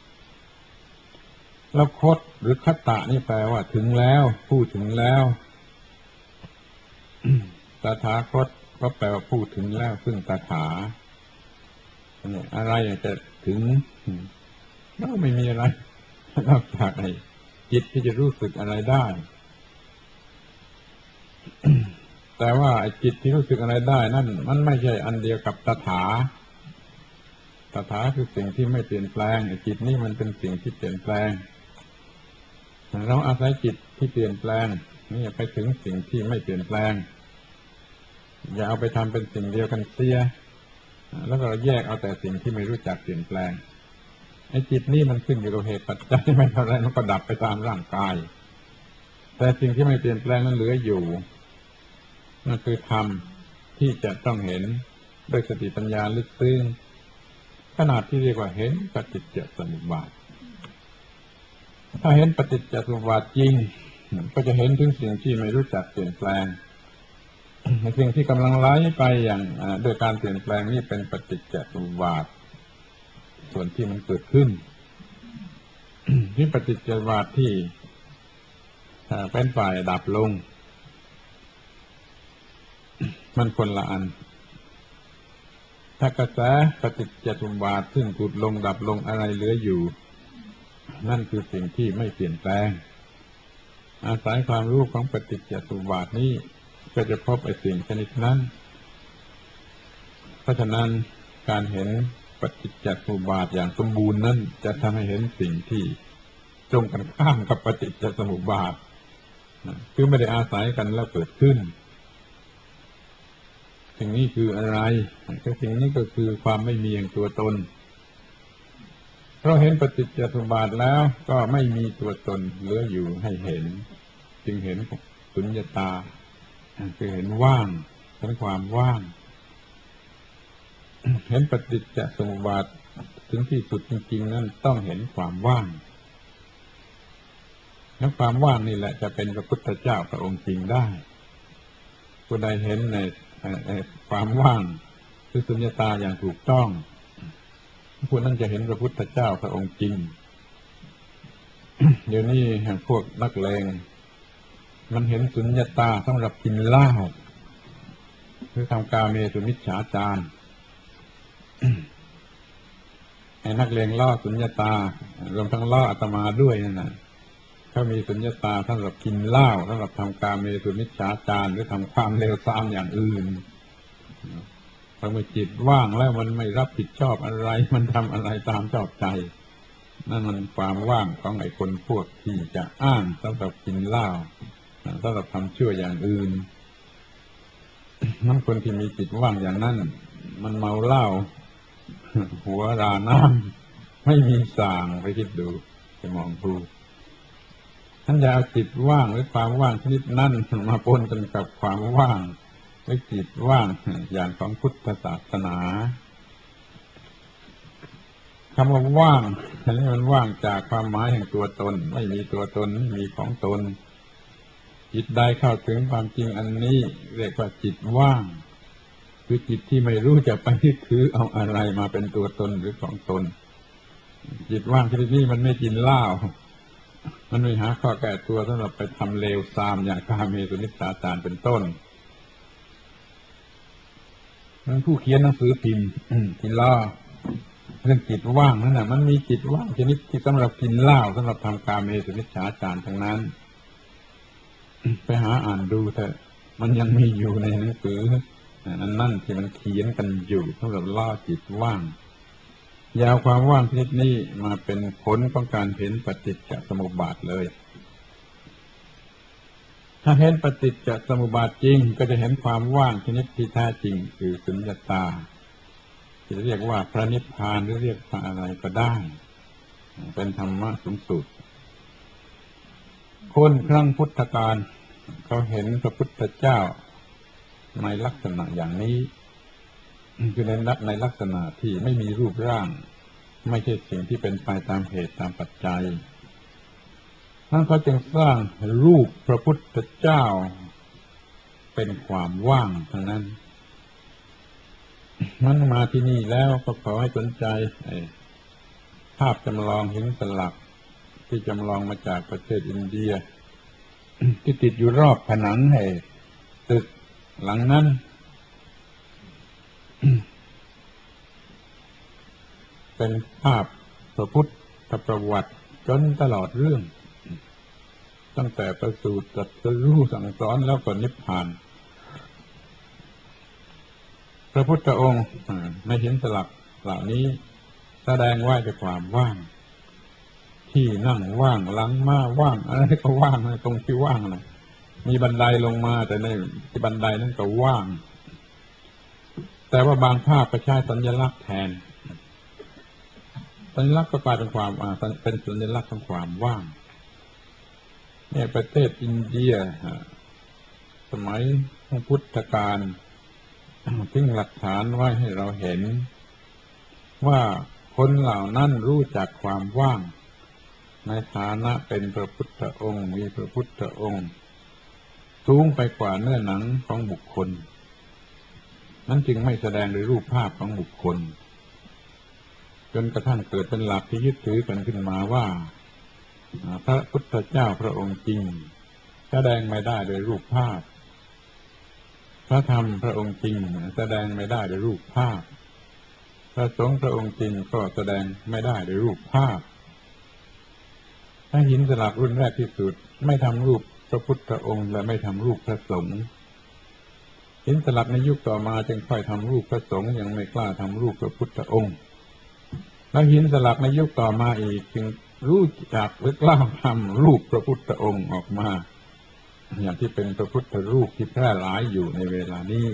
แล้วคตหรือคตะนี่แปลว่าถึงแล้วพูดถึงแล้วตถาคตก็แปลว่าพูดถึงแล้วซึ่งตถาอะไรจะถึงก็ไม่มีอะไรนอกจากไอ้จิตที่จะรู้สึกอะไรได้แต่ว่าไอ้จิตที่รู้สึกอะไรได้นั่นมันไม่ใช่อันเดียวกับตถาคือสิ่งที่ไม่เปลี่ยนแปลงไอ้จิตนี่มันเป็นสิ่งที่เปลี่ยนแปลงเราอาศัยจิตที่เปลี่ยนแปลงนี่ไปถึงสิ่งที่ไม่เปลี่ยนแปลงอย่าเอาไปทำเป็นสิ่งเดียวกันเสียแล้วก็แยกเอาแต่สิ่งที่ไม่รู้จักเปลี่ยนแปลงไอ้จิตนี่มันขึ้นอยู่กับเหตุปัจจัยไม่เท่าไรมันก็ดับไปตามร่างกายแต่สิ่งที่ไม่เปลี่ยนแปลงนั้นเหลืออยู่นั่นคือธรรมที่จะต้องเห็นด้วยสติปัญญาลึกซึ้งขนาดที่เรียกว่าเห็นปฏิจจสมุปบาทถ้าเห็นปฏิจจสมุปบาทจริงก็จะเห็นถึงสิ่งที่ไม่รู้จักเปลี่ยนแปลงสิ่งที่กำลังไหลไปอย่างโดยการเปลี่ยนแปลงนี่เป็นปฏิจจสมุปบาทส่วนที่มันเกิดขึ้นที่ปฏิจจสมุปบาทที่เป็นฝ่ายดับลงมันคนละอันถ้ากระแสปฏิจจสมุปบาทซึ่งผุดลงดับลงอะไรเหลืออยู่นั่นคือสิ่งที่ไม่เปลี่ยนแปลงอาศัยความรู้ของปฏิจจสมุปบาทนี้ก็จะพบไอ้สิ่งชนิดนั้นเพราะฉะนั้นการเห็นปฏิจจสมุปบาทอย่างสมบูรณ์นั้นจะทำให้เห็นสิ่งที่ตรงกันข้ามกับปฏิจจสมุปบาทคือไม่ได้อาศัยกันแล้วเกิดขึ้นสิ่งนี้คืออะไรสิ่งนี้ก็คือความไม่มีอย่างตัวตนเพราะเห็นปฏิจจสมุปบาทแล้วก็ไม่มีตัวตนเหลืออยู่ให้เห็นจึงเห็นสุญญตาคือเห็นว่างเห็นความว่างเห็นปฏิจจสมุปบาทถึงที่สุดจริงๆนั้นต้องเห็นความว่างและความว่างนี่แหละจะเป็นพระพุทธเจ้าพระองค์จริงได้ผู้ใดเห็นในความว่างคือสุญญตาอย่างถูกต้องผู้นั้นจะเห็นพระพุทธเจ้าพระองค์จริงเดี๋ยวนี้พวกนักเลงมันเห็นสุญญตาสำหรับกินเหล้าคือทำกาเมสุมิจฉาจารให้นักเลงล่อสุญญตารวมทั้งล่ออาตมาด้วยนั่นนะเขามีสุญญตาสำหรับกินเหล้าสำหรับทำกาเมสุมิจฉาจารหรือทำความเลวทรามอย่างอื่นพอเมื่อจิตว่างแล้วมันไม่รับผิดชอบอะไรมันทำอะไรตามชอบใจนั่นมันความว่างของไอ้คนพวกที่จะอ้างสำหรับกินเหล้าสำหรับทำชั่วอย่างอื่นน้ำคนที่มีจิตว่างอย่างนั้นมันเมาเหล้าหัวราน้ำไม่มีส่างไปคิดดูจะมองดูท่านจะเอาจิตว่างหรือความว่างชนิดนั้นมาปนกันกับความว่างหรือจิตว่างอย่างของพุทธศาสนาคำว่าว่างอันนี้มันว่างจากความหมายแห่งตัวตนไม่มีตัวตนไม่มีของตนจิตใดเข้าถึงความจริงอันนี้เรียกว่าจิตว่างคือจิตที่ไม่รู้จะไปยึดถือเอาอะไรมาเป็นตัวตนหรือของตนจิตว่างชนิดนี้มันไม่กินเหล้ามันไม่หาข้อแก้ตัวสำหรับไปทำเลวทรามอย่างกาเมสุมิจฉาจารเป็นต้นนั้นผู้เขียนหนังสือพิมพ์ที่ล่อเรื่องจิตว่างนั่นน่ะมันมีจิตว่างชนิดที่สำหรับกินเหล้าสำหรับทำกาเมสุมิจฉาจารทั้งนั้นไปหาอ่านดูเถอะมันยังมีอยู่ในหนังสือนั่นที่มันเขียนกันอยู่สำหรับล่อจิตว่างยาวความว่างชนิดนี้มาเป็นผลของการเห็นปฏิจจสมุปบาทเลยถ้าเห็นปฏิจจสมุปบาทจริงก็จะเห็นความว่างชนิดที่แท้จริงคือสุญญตาจะเรียกว่าพระนิพพานหรือเรียกว่าอะไรก็ได้เป็นธรรมะสูงสุดคนครั้งพุทธกาลเขาเห็นพระพุทธเจ้าในลักษณะอย่างนี้คือในลักษณะที่ไม่มีรูปร่างไม่ใช่สิ่งที่เป็นไปตามเหตุตามปัจจัยท่านเขาจึงสร้างรูปพระพุทธเจ้าเป็นความว่างทั้งนั้นมันมาที่นี่แล้วก็ขอให้สนใจภาพจำลองหินสลักที่จำลองมาจากประเทศอินเดียที่ติดอยู่รอบผนังตึกหลังนั้นเป็นภาพพระพุทธประวัติจนตลอดเรื่องตั้งแต่ประสูติตรัสรู้สั่งสอนแล้วก็นิพพานพระพุทธองค์ในหินสลักเหล่านี้แสดงว่าด้วยความว่างที่นั่งว่างหลังม้าว่างอะไรก็ว่างตรงที่ว่างนะมีบันไดลงมาแต่ในที่บันไดนั้นก็ว่างแต่ว่าบางภาพก็ใช้สัญลักษณ์แทนสัญลักษณ์ก็กลายเป็นความเป็นสัญลักษณ์ของความว่างเนี่ยประเทศอินเดียสมัยพุทธกาลทิ้งหลักฐานไว้ให้เราเห็นว่าคนเหล่านั้นรู้จักความว่างในฐานะเป็นพระพุทธองค์มีพระพุทธองค์สูงไปกว่าเนื้อหนังของบุคคลนั้นจึงไม่แสดงในรูปภาพของบุคคลจนกระทั่งเกิดเป็นหลักที่ยึดถือกันขึ้นมาว่าพระพุทธเจ้าพระองค์จริงแสดงไม่ได้โดยรูปภาพพระธรรมพระองค์จริงแสดงไม่ได้โดยรูปภาพพระสงฆ์พระองค์จริงก็แสดงไม่ได้โดยรูปภาพถ้าหินสลักรุ่นแรกที่สุดไม่ทำรูปพระพุทธองค์และไม่ทำรูปพระสงฆ์หินสลักในยุคต่อมาจึงค่อยทำรูปพระสงฆ์ยังไม่กล้าทำรูปพระพุทธองค์แล้วหินสลักในยุคต่อมาอีกจึงรู้จักหรือกล้าทำรูปพระพุทธองค์ออกมาอย่างที่เป็นพระพุทธรูปที่แพร่หลายอยู่ในเวลานี้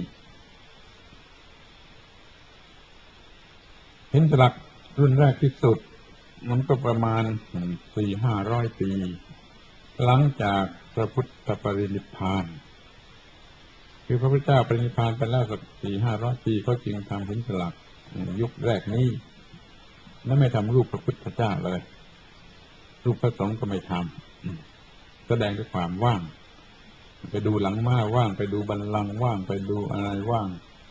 หินสลักรุ่นแรกที่สุดมันก็ประมาณ400-500 ปีหลังจากพระพุทธปรินิพพานคือพระพุทธเจ้าปรินิพพานไปแล้วสัก400-500 ปีเขาจึงทำหินสลักยุคแรกนี้และไม่ทำรูปพระพุทธเจ้าเลยรูปพระสงฆ์ก็ไม่ทำแสดงด้วยความว่างไปดูหลังม้าว่างไปดูบัลลังก์ว่างไปดูอะไรว่าง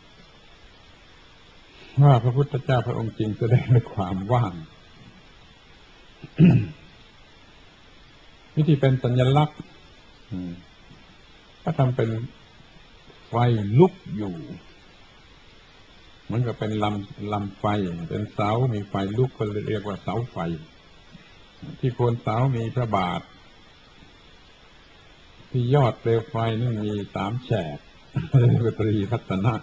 ว่าพระพุทธเจ้าพระองค์จริงแสดงด้วยความว่างวิธีเป็นสัญลักษณ์ก็ทำเป็นไฟลุกอยู่เหมือนกับเป็นลำไฟเป็นเสามีไฟลุกก็เลยเรียกว่าเสาไฟที่โคนเสามีพระบาทที่ยอดเปลวไฟนั่นมี3 แฉกเรียกว่าตรีทัศนะ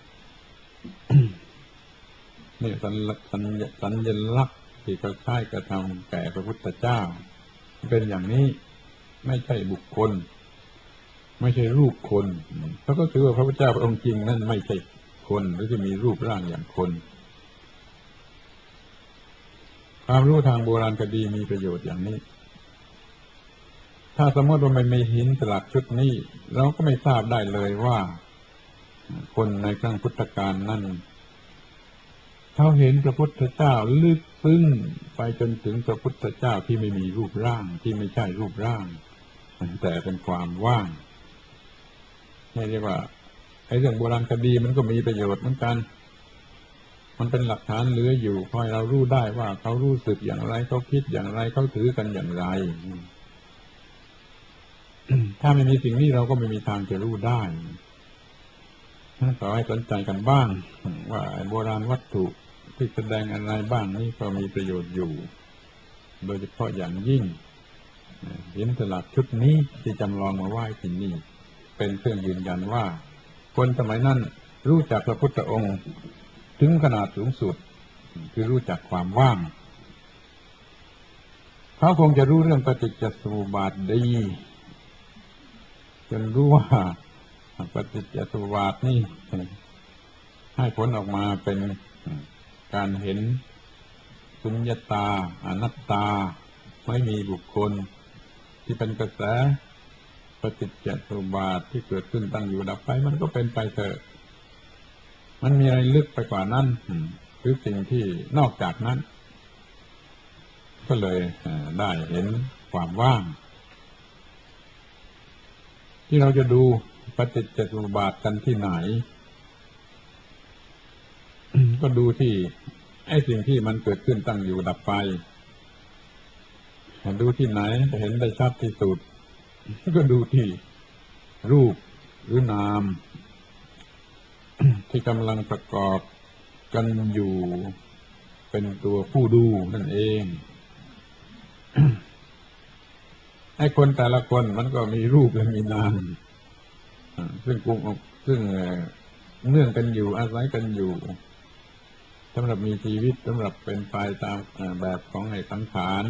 นี่สัญลักษณ์ที่เขาใช้กระทำแก่พระพุทธเจ้าเป็นอย่างนี้ไม่ใช่บุคคลไม่ใช่รูปคนเขาก็ถือว่าพระพุทธเจ้าพระองค์จริงนั่นไม่ใช่คนหรือจะมีรูปร่างอย่างคนความรู้ทางโบราณคดีมีประโยชน์อย่างนี้ถ้าสมมติว่าไม่มีหินสลักชุดนี้เราก็ไม่ทราบได้เลยว่าคนในครั้งพุทธกาลนั้นเขาเห็นพระพุทธเจ้าลึกซึ้งไปจนถึงพระพุทธเจ้าที่ไม่มีรูปร่างที่ไม่ใช่รูปร่างแต่เป็นความว่างนี่เรียกว่าไอ้เรื่องโบราณคดีมันก็มีประโยชน์เหมือนกันมันเป็นหลักฐานเหลืออยู่พอเรารู้ได้ว่าเขารู้สึกอย่างไรเขาคิดอย่างไรเขาถือกันอย่างไร ถ้าไม่มีสิ่งนี้เราก็ไม่มีทางจะรู้ได้ขอให้สนใจกันบ้างว่าโบราณวัตถุที่แสดงอะไรบ้างนี่ก็มีประโยชน์อยู่โดยเฉพาะอย่างยิ่งหินสลักชุดนี้ที่จำลองมาไว้ที่นี่เป็นเครื่องยืนยันว่าคนสมัยนั้นรู้จักพระพุทธองค์ถึงขนาดสูงสุดคือรู้จักความว่างเขาคงจะรู้เรื่องปฏิจจสมุปบาทดีจนรู้ว่าปฏิจจสมุปบาทนี่ให้ผลออกมาเป็นการเห็นสุญญตาอนัตตาไม่มีบุคคลที่เป็นกระแสปฏิจจสมุปบาทที่เกิดขึ้นตั้งอยู่ดับไปมันก็เป็นไปเถอะมันมีอะไรลึกไปกว่านั้นหรือสิ่งที่นอกจากนั้นก็เลยได้เห็นความว่างที่เราจะดูปฏิจจสมุปบาทกันที่ไหนก็ดูที่ไอ้สิ่งที่มันเกิดขึ้นตั้งอยู่ดับไปดูที่ไหนจะเห็นได้ชัดที่สุดก็ดูที่รูปหรือนามที่กำลังประกอบกันอยู่เป็นตัวผู้ดูนั่นเองไอ้คนแต่ละคนมันก็มีรูปและมีนามซึ่งเนื่องกันอยู่อาศัยกันอยู่สำหรับมีชีวิตสำหรับเป็นไปตามแบบของไอ้สังขาร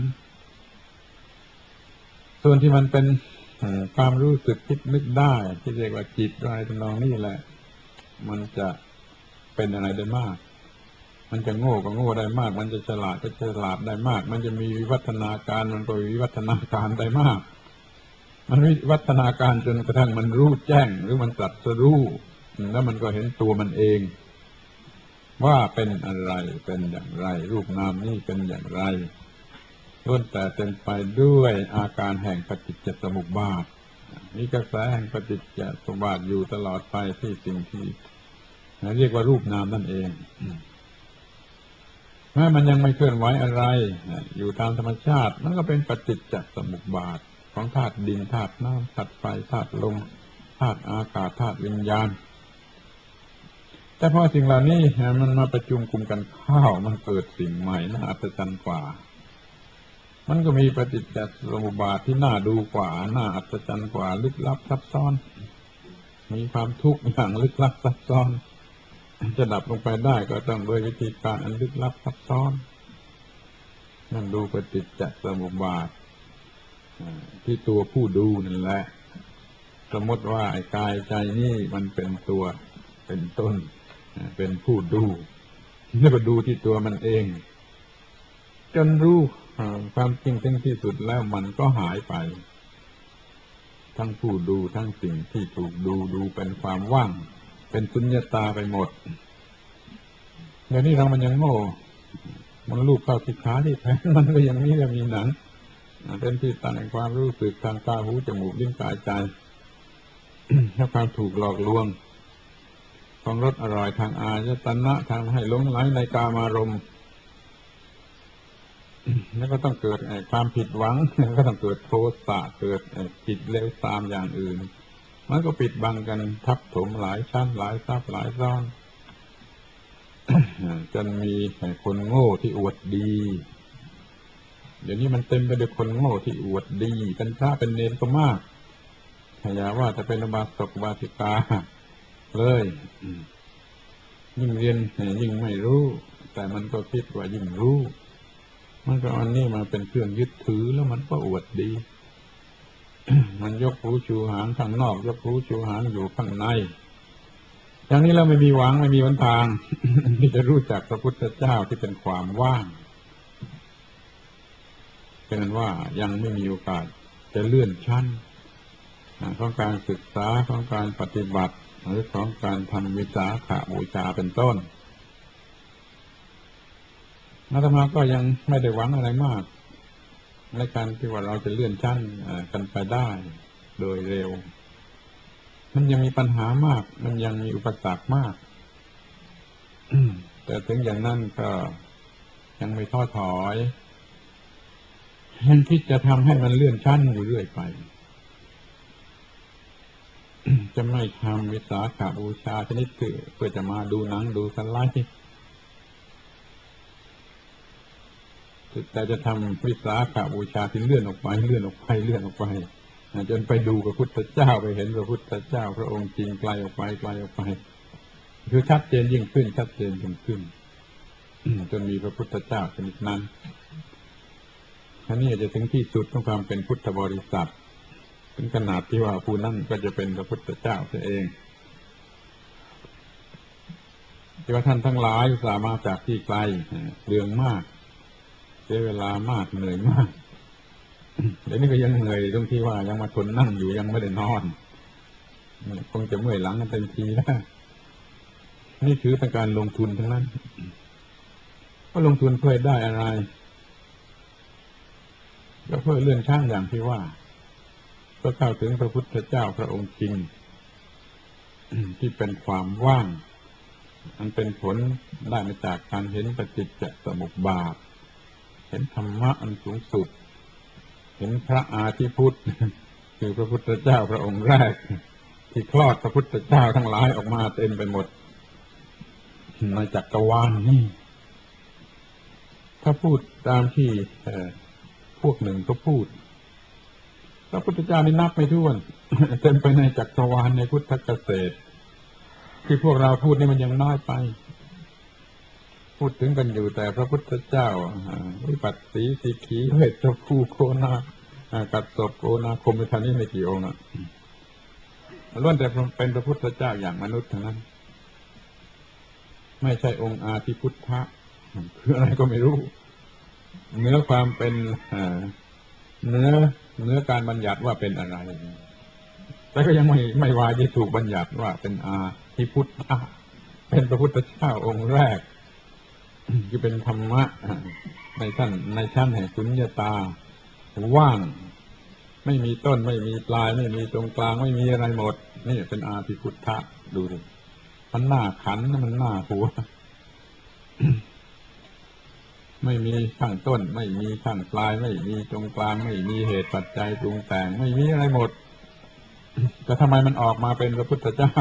ส่วนที่มันเป็นความรู้สึกคิดนึกได้ที่เรียกว่าจิตอะไรทำนองนี้แหละมันจะเป็นอะไรได้มากมันจะโง่ก็โง่ได้มากมันจะฉลาดก็ฉลาดได้มากมันจะมีวิวัฒนาการมันก็วิวัฒนาการได้มากมันวิวัฒนาการจนกระทั่งมันรู้แจ้งหรือมันตรัสรู้แล้วมันก็เห็นตัวมันเองว่าเป็นอะไรเป็นอย่างไรรูปนามนี่เป็นอย่างไรล้วนแต่เต็มไปด้วยอาการแห่งปฏิจจสมุปบาทมีกระแสแห่งปฏิจจสมุปบาทอยู่ตลอดไปที่สิ่งที่เรียกว่ารูปนามนั่นเองแม้มันยังไม่เคลื่อนไหวอะไรอยู่ตามธรรมชาติมันก็เป็นปฏิจจสมุปบาทของธาตุดินธาตุน้ำธาตุไฟธาตุลมธาตุอากาศธาตุวิญญาณแต่พอสิ่งเหล่านี้มันมาประชุมกลุ่มกันเข้ามันเกิดสิ่งใหม่น่าอัศจรรย์กว่ามันก็มีปฏิจจสมุปบาทที่น่าดูกว่าน่าอัศจรรย์กว่าลึกลับซับซ้อนมีความทุกข์อย่างลึกลับซับซ้อนจะดับลงไปได้ก็ต้องโดยวิธีการอันลึกลับซับซ้อนนั่นดูปฏิจจสมุปบาทที่ตัวผู้ดูนั่นแหละสมมติว่าไอ้กายใจนี่มันเป็นตัวเป็นต้นเป็นผู้ดูแล้วก็ดูที่ตัวมันเองจนรู้ความจริงถึงที่สุดแล้วมันก็หายไปทั้งผู้ดูทั้งสิ่งที่ถูกดูเป็นความว่างเป็นสุญญตาไปหมดเดี๋ยวนี้เรามันยังโง่มันลูกเข้าที่ขาที่แผลมันก็อย่างนี้ก็มีหนังเป็นที่ตั้งแห่งความรู้สึกทางตาหูจมูกลิ้นกายใจและความถูกหลอกลวงของรสอร่อยทางอายตนะทางให้หลงไหลในกามารมณ์แล้วก็ต้องเกิดความผิดหวังก็ต้องเกิดโทสะเกิดจิตเลวทรามอย่างอื่นมันก็ปิดบังกันทับถมหลายชั้นหลายซับหลายซ้อนจนมีคนโง่ที่อวดดีเดี๋ยวนี้มันเต็มไปด้วยคนโง่ที่อวดดีเป็นพระเป็นเนรก็มากอย่าว่าจะเป็นอุบาสกอุบาสิกาเลยยิ่งเรียนยิ่งไม่รู้แต่มันก็คิดว่ายิ่งรู้มันก็อันนี้มาเป็นเครื่องยึดถือแล้วมันก็อวดดี มันยกหูชูหางข้างนอกยกหูชูหางอยู่ข้างในอย่างนี้เราไม่มีหวังไม่มีหนทาง ที่จะรู้จักพระพุทธเจ้าที่เป็นความว่างเป็นนั้นว่ายังไม่มีโอกาสจะเลื่อนชั้นของการศึกษาของการปฏิบัติหรือของการทำวิสาขบูชาเป็นต้นอาตมาก็ยังไม่ได้หวังอะไรมากในการที่ว่าเราจะเลื่อนชั้นกันไปได้โดยเร็วมันยังมีปัญหามากมันยังมีอุปสรรคมาก แต่ถึงอย่างนั้นก็ยังไม่ท้อถอยยังคิดจะทำให้มันเลื่อนชั้นอยู่เรื่อยไป จะไม่ทำวิสาขบูชาชนิดเพื่อจะมาดูหนังดูสไลด์แต่จะทำวิสาขบูชาที่เลื่อนออกไปเลื่อนออกไปเลื่อนออกไปจนไปดูพระพุทธเจ้าไปเห็นพระพุทธเจ้าพระองค์จริงไกลออกไปไกลออกไปคือชัดเจนยิ่งขึ้นชัดเจนยิ่งขึ้น จนมีพระพุทธเจ้าชนิดนั้นอันนี้จะถึงที่สุดของความเป็นพุทธบริษัทถึงขนาดที่ว่าผู้นั้นก็จะเป็นพระพุทธเจ้าเองที่ว่าท่านทั้งหลายสามารถจากที่ไกลเรื่องมากเสียเวลามากเหนื่อยมากเดี๋ยวนี้ก็ยังเหนื่อยตรงที่ว่ายังมาทนนั่งอยู่ยังไม่ได้นอนคงจะเมื่อยหลังกันเต็มทีแล้วนี่ถือเป็นการลงทุนทั้งนั้นก็ลงทุนเพื่อได้อะไรก็เพื่อเลื่อนชั้นอย่างที่ว่าก็เข้าถึงพระพุทธเจ้าพระองค์จริงที่เป็นความว่างมันเป็นผลได้มาจากการเห็นปฏิจจสมุปบาทเห็นธรรมะอันสูงสุดเห็นพระอาทิพุทธคือพระพุทธเจ้าพระองค์แรกที่คลอดพระพุทธเจ้าทั้งหลายออกมาเต็มไปหมดในจักรวาลนี่ถ้าพูดตามที่พวกหนึ่งก็พูดพระพุทธเจ้านี่นับไม่ถ้วนเต็มไปในจักรวาลในพุทธเกษตรที่พวกเราพูดนี่มันยังน้อยไปพูดถึงกันอยู่แต่พระพุทธเจ้าวิปัสสีสิกขีเวชภูโคนากัสสปโกนาคมในท่านี้ไม่กี่องค์ล้วนแต่เป็นพระพุทธเจ้าอย่างมนุษย์ทั้งนั้นไม่ใช่องค์อาทิพุทธะคืออะไรก็ไม่รู้เนื้อความเป็นเนื้อการบัญญัติว่าเป็นอะไรแต่ก็ยังไม่วายที่ถูกบัญญัติว่าเป็นอาทิพุทธะเป็นพระพุทธเจ้าองค์แรกที่เป็นธรรมะในชั้นแห่งสุญญตาว่างไม่มีต้นไม่มีปลายไม่มีตรงกลางไม่มีอะไรหมดนี่เป็นอาทิพุทธะดูดิมันหน้าขันมันหน้าหัว ไม่มีข้างต้นไม่มีข้างปลายไม่มีตรงกลางไม่มีเหตุปัจจัยปรุงแต่งไม่มีอะไรหมดแต่ทำไมมันออกมาเป็นพระพุทธเจ้า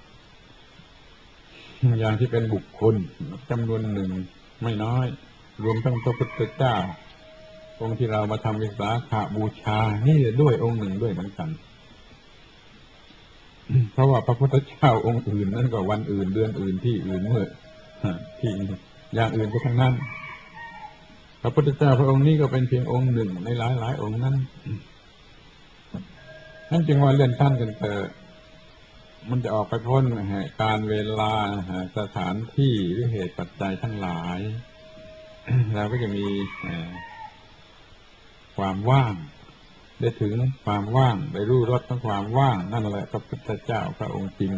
อย่างที่เป็นบุคคลจำนวนหนึ่งไม่น้อยรวมทั้งพระพุทธเจ้าองค์ที่เรามาทำวิสาขบูชานี่ด้วยองค์หนึ่งด้วยเหมือนกันเพราะว่าพระพุทธเจ้าองค์อื่นนั้นก็วันอื่นเดือนอื่นที่อื่นเมื่อที่อย่างอื่นก็ทั้งนั้นพระพุทธเจ้าพระองค์นี้ก็เป็นเพียงองค์หนึ่งในหลายองค์นั้นนั่นจึงว่าเลื่อนขั้นกันเถอะมันจะออกไปพ้นการเวลาสถานที่หรือเหตุปัจจัยทั้งหลายเราก็จะมีความว่างได้ถึงความว่างได้รู้รสของความว่างนั่นแหละพระพุทธเจ้าพระองค์จริง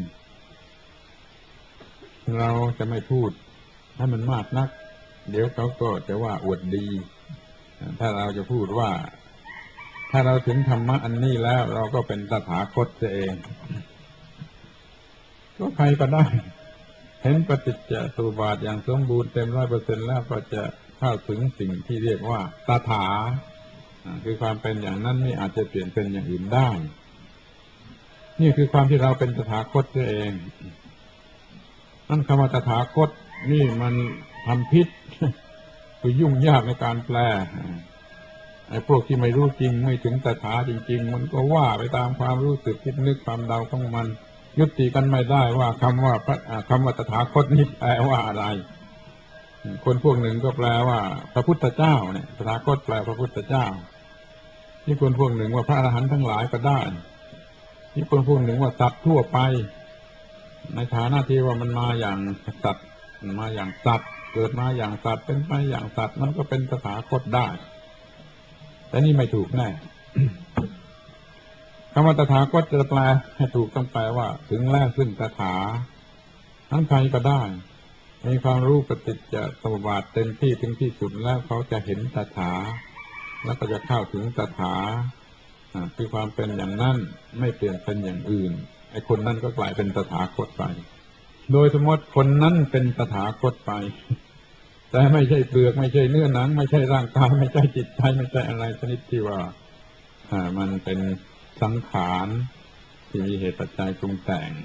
เราจะไม่พูดให้มันมากนักเดี๋ยวเขาก็จะว่าอวดดีถ้าเราจะพูดว่าถ้าเราถึงธรรมะอันนี้แล้วเราก็เป็นตถาคตเองก็ใครก็ได้เห็นปฏิจจสมุปบาทอย่างสมบูรณ์เต็ม 100% แล้วก็จะเข้าถึงสิ่งที่เรียกว่าตถาคือความเป็นอย่างนั้นไม่อาจจะเปลี่ยนเป็นอย่างอื่นได้นี่คือความที่เราเป็นตถาคตเองนั่นคำว่าตถาคตนี่มันทำพิษคือยุ่งยากในการแปลไอ้พวกที่ไม่รู้จริงไม่ถึงตถาจริงๆมันก็ว่าไปตามความรู้สึกคิดนึกความเดาของมันยุติกันไม่ได้ว่าคำว่าตถาคตนี่แปลว่าอะไรคนพวกหนึ่งก็แปลว่าพระพุทธเจ้าเนี่ยตถาคตแปลพระพุทธเจ้าที่คนพวกหนึ่งว่าพระอรหันต์ทั้งหลายก็ได้ที่คนพวกหนึ่งว่าสัตว์ทั่วไปในฐานะที่ว่ามันมาอย่างสัตว์มาอย่างสัตว์เกิดมาอย่างสัตว์เป็นไปอย่างสัตว์มันก็เป็นตถาคตได้แต่นี่ไม่ถูกแน่คำว่าตถาคตจะแปลให้ถูกต้องแปลว่าถึงแล้วซึ่งตถาทั้งใครก็ได้มีความรู้ปฏิจจสมุปบาทเต็มที่ถึงที่สุดแล้วเขาจะเห็นตถาแล้วก็จะเข้าถึงตถาคือความเป็นอย่างนั้นไม่เปลี่ยนเป็นอย่างอื่นไอ้คนนั้นก็กลายเป็นตถาคตไปโดยสมมติคนนั้นเป็นตถาคตไปแต่ไม่ใช่เปลือกไม่ใช่เนื้อหนังไม่ใช่ร่างกายไม่ใช่จิตใจไม่ใช่อะไรชนิดที่ว่ามันเป็นสังขารที่มีเหตุปัจจัยปรุงแต่ง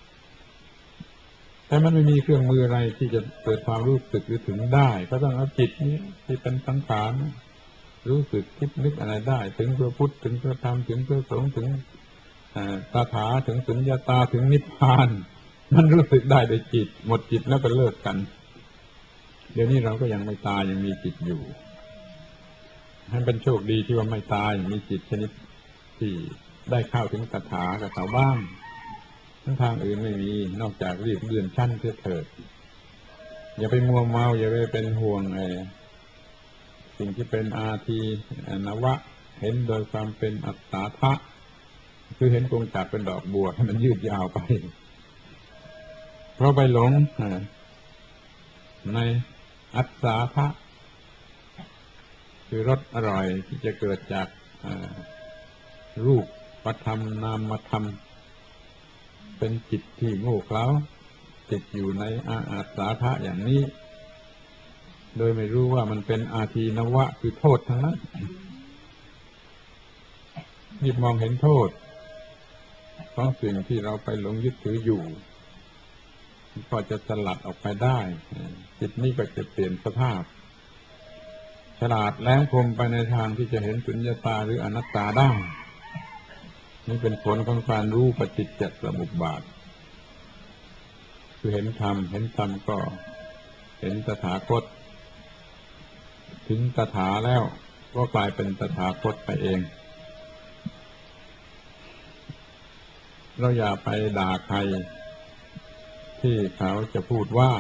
แต่มันไม่มีเครื่องมืออะไรที่จะเกิดความรู้สึกหรือถึงได้ก็ต้องเอาจิตนี้ที่เป็นสังขารรู้สึกคิดนึกอะไรได้ถึงพระพุทธถึงพระธรรมถึงพระสงฆ์ถึงตถาถึงสุญญตาถึงนิพพานมันรู้สึกได้โดยจิตหมดจิตแล้วก็เลิกกันเดี๋ยวนี้เราก็ยังไม่ตายยังมีจิตอยู่ให้เป็นโชคดีที่ว่าไม่ตายมีจิตชนิดที่ได้เข้าถึงตถากับเขาบ้างทั้งทางอื่นไม่มีนอกจากรีบเลื่อนชั้นเถิดอย่าไปมัวเมาอย่าไปเป็นห่วงสิ่งที่เป็นอาทีนวะเห็นโดยความเป็นอัตตาทะคือเห็นกงจักรเป็นดอกบัวให้มันยืดยาวไปเพราะไปหลงในอัศสาทะคือรสอร่อยที่จะเกิดจากรูปธรรมนามธรรมเป็นจิตที่โง่เขลาติดอยู่ในอาสาทะอย่างนี้โดยไม่รู้ว่ามันเป็นอาทีนวะคือโทษทั้งนั้นรีบมองเห็นโทษของสิ่งที่เราไปหลงยึดถืออยู่ก็จะสลัดออกไปได้จิตนี้ก็จะเปลี่ยนสภาพฉลาดแหลมคมไปในทางที่จะเห็นสุญญตาหรืออนัตตาได้นี่เป็นผลของการรู้ปฏิจจสมุปบาทคือเห็นธรรมก็เห็นตถาคตถึงตถาแล้วก็กลายเป็นตถาคตไปเองเราอย่าไปด่าใครที่เขาจะพูดว่า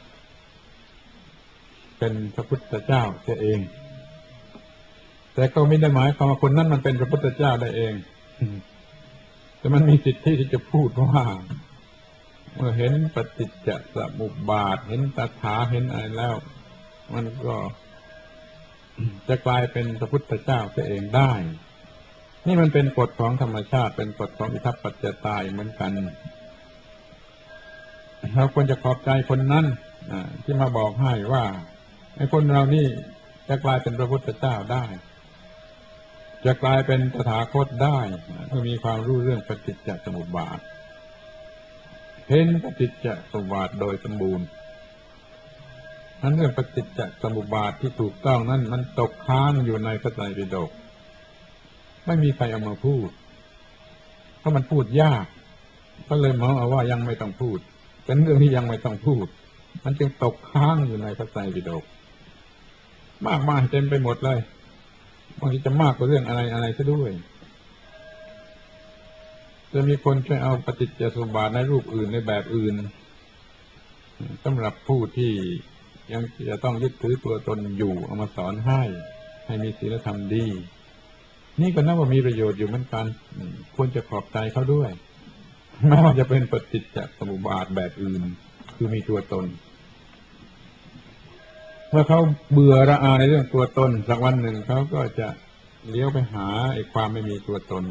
เป็นพระพุทธเจ้าเสียเองแต่ก็ไม่ได้หมายความว่าคนนั้นมันเป็นพระพุทธเจ้าได้เองแต่มันมีสิทธิที่จะพูดว่าเมื่อเห็นปฏิจจสมุปบาทเห็นตถาเห็นอะไรแล้วมันก็จะกลายเป็นพระพุทธเจ้าเสียเองได้นี่มันเป็นกฎของธรรมชาติเป็นกฎของอิทัปปัจจตาเหมือนกันเราควรจะขอบใจคนนั้นที่มาบอกให้ว่าไอ้คนเรานี่จะกลายเป็นพระพุทธเจ้าได้จะกลายเป็นตถาคตได้เมื่อมีความรู้เรื่องปฏิจจสมุปบาทเห็นปฏิจจสมุปบาทโดยสมบูรณ์นั้นเรื่องปฏิจจสมุปบาทที่ถูกต้องนั้นมันตกค้างอยู่ในพระไตรปิฎกไม่มีใครเอามาพูดเพราะมันพูดยากก็เลยมองเอาว่ายังไม่ต้องพูดเป็นเรื่องที่ยังไม่ต้องพูดมันจึงตกค้างอยู่ในพระไตรปิฎกมากมายเต็มไปหมดเลยบางทีจะมากกว่าเรื่องอะไรซะด้วยจะมีคนช่วยเอาปฏิจจสมุปบาทในรูปอื่นในแบบอื่นสำหรับผู้ที่ยังจะต้องยึดถือตัวตนอยู่เอามาสอนให้มีศีลธรรมดีนี่ก็นับว่ามีประโยชน์อยู่เหมือนกันควรจะขอบใจเขาด้วยแม้ว่าจะเป็นปฏิจจสมุปบาทแบบอื่นคือมีตัวตนเมื่อเขาเบื่อระอาในเรื่องตัวตนสักวันหนึ่งเขาก็จะเลี้ยวไปหาไอ้ความไม่มีตัวตน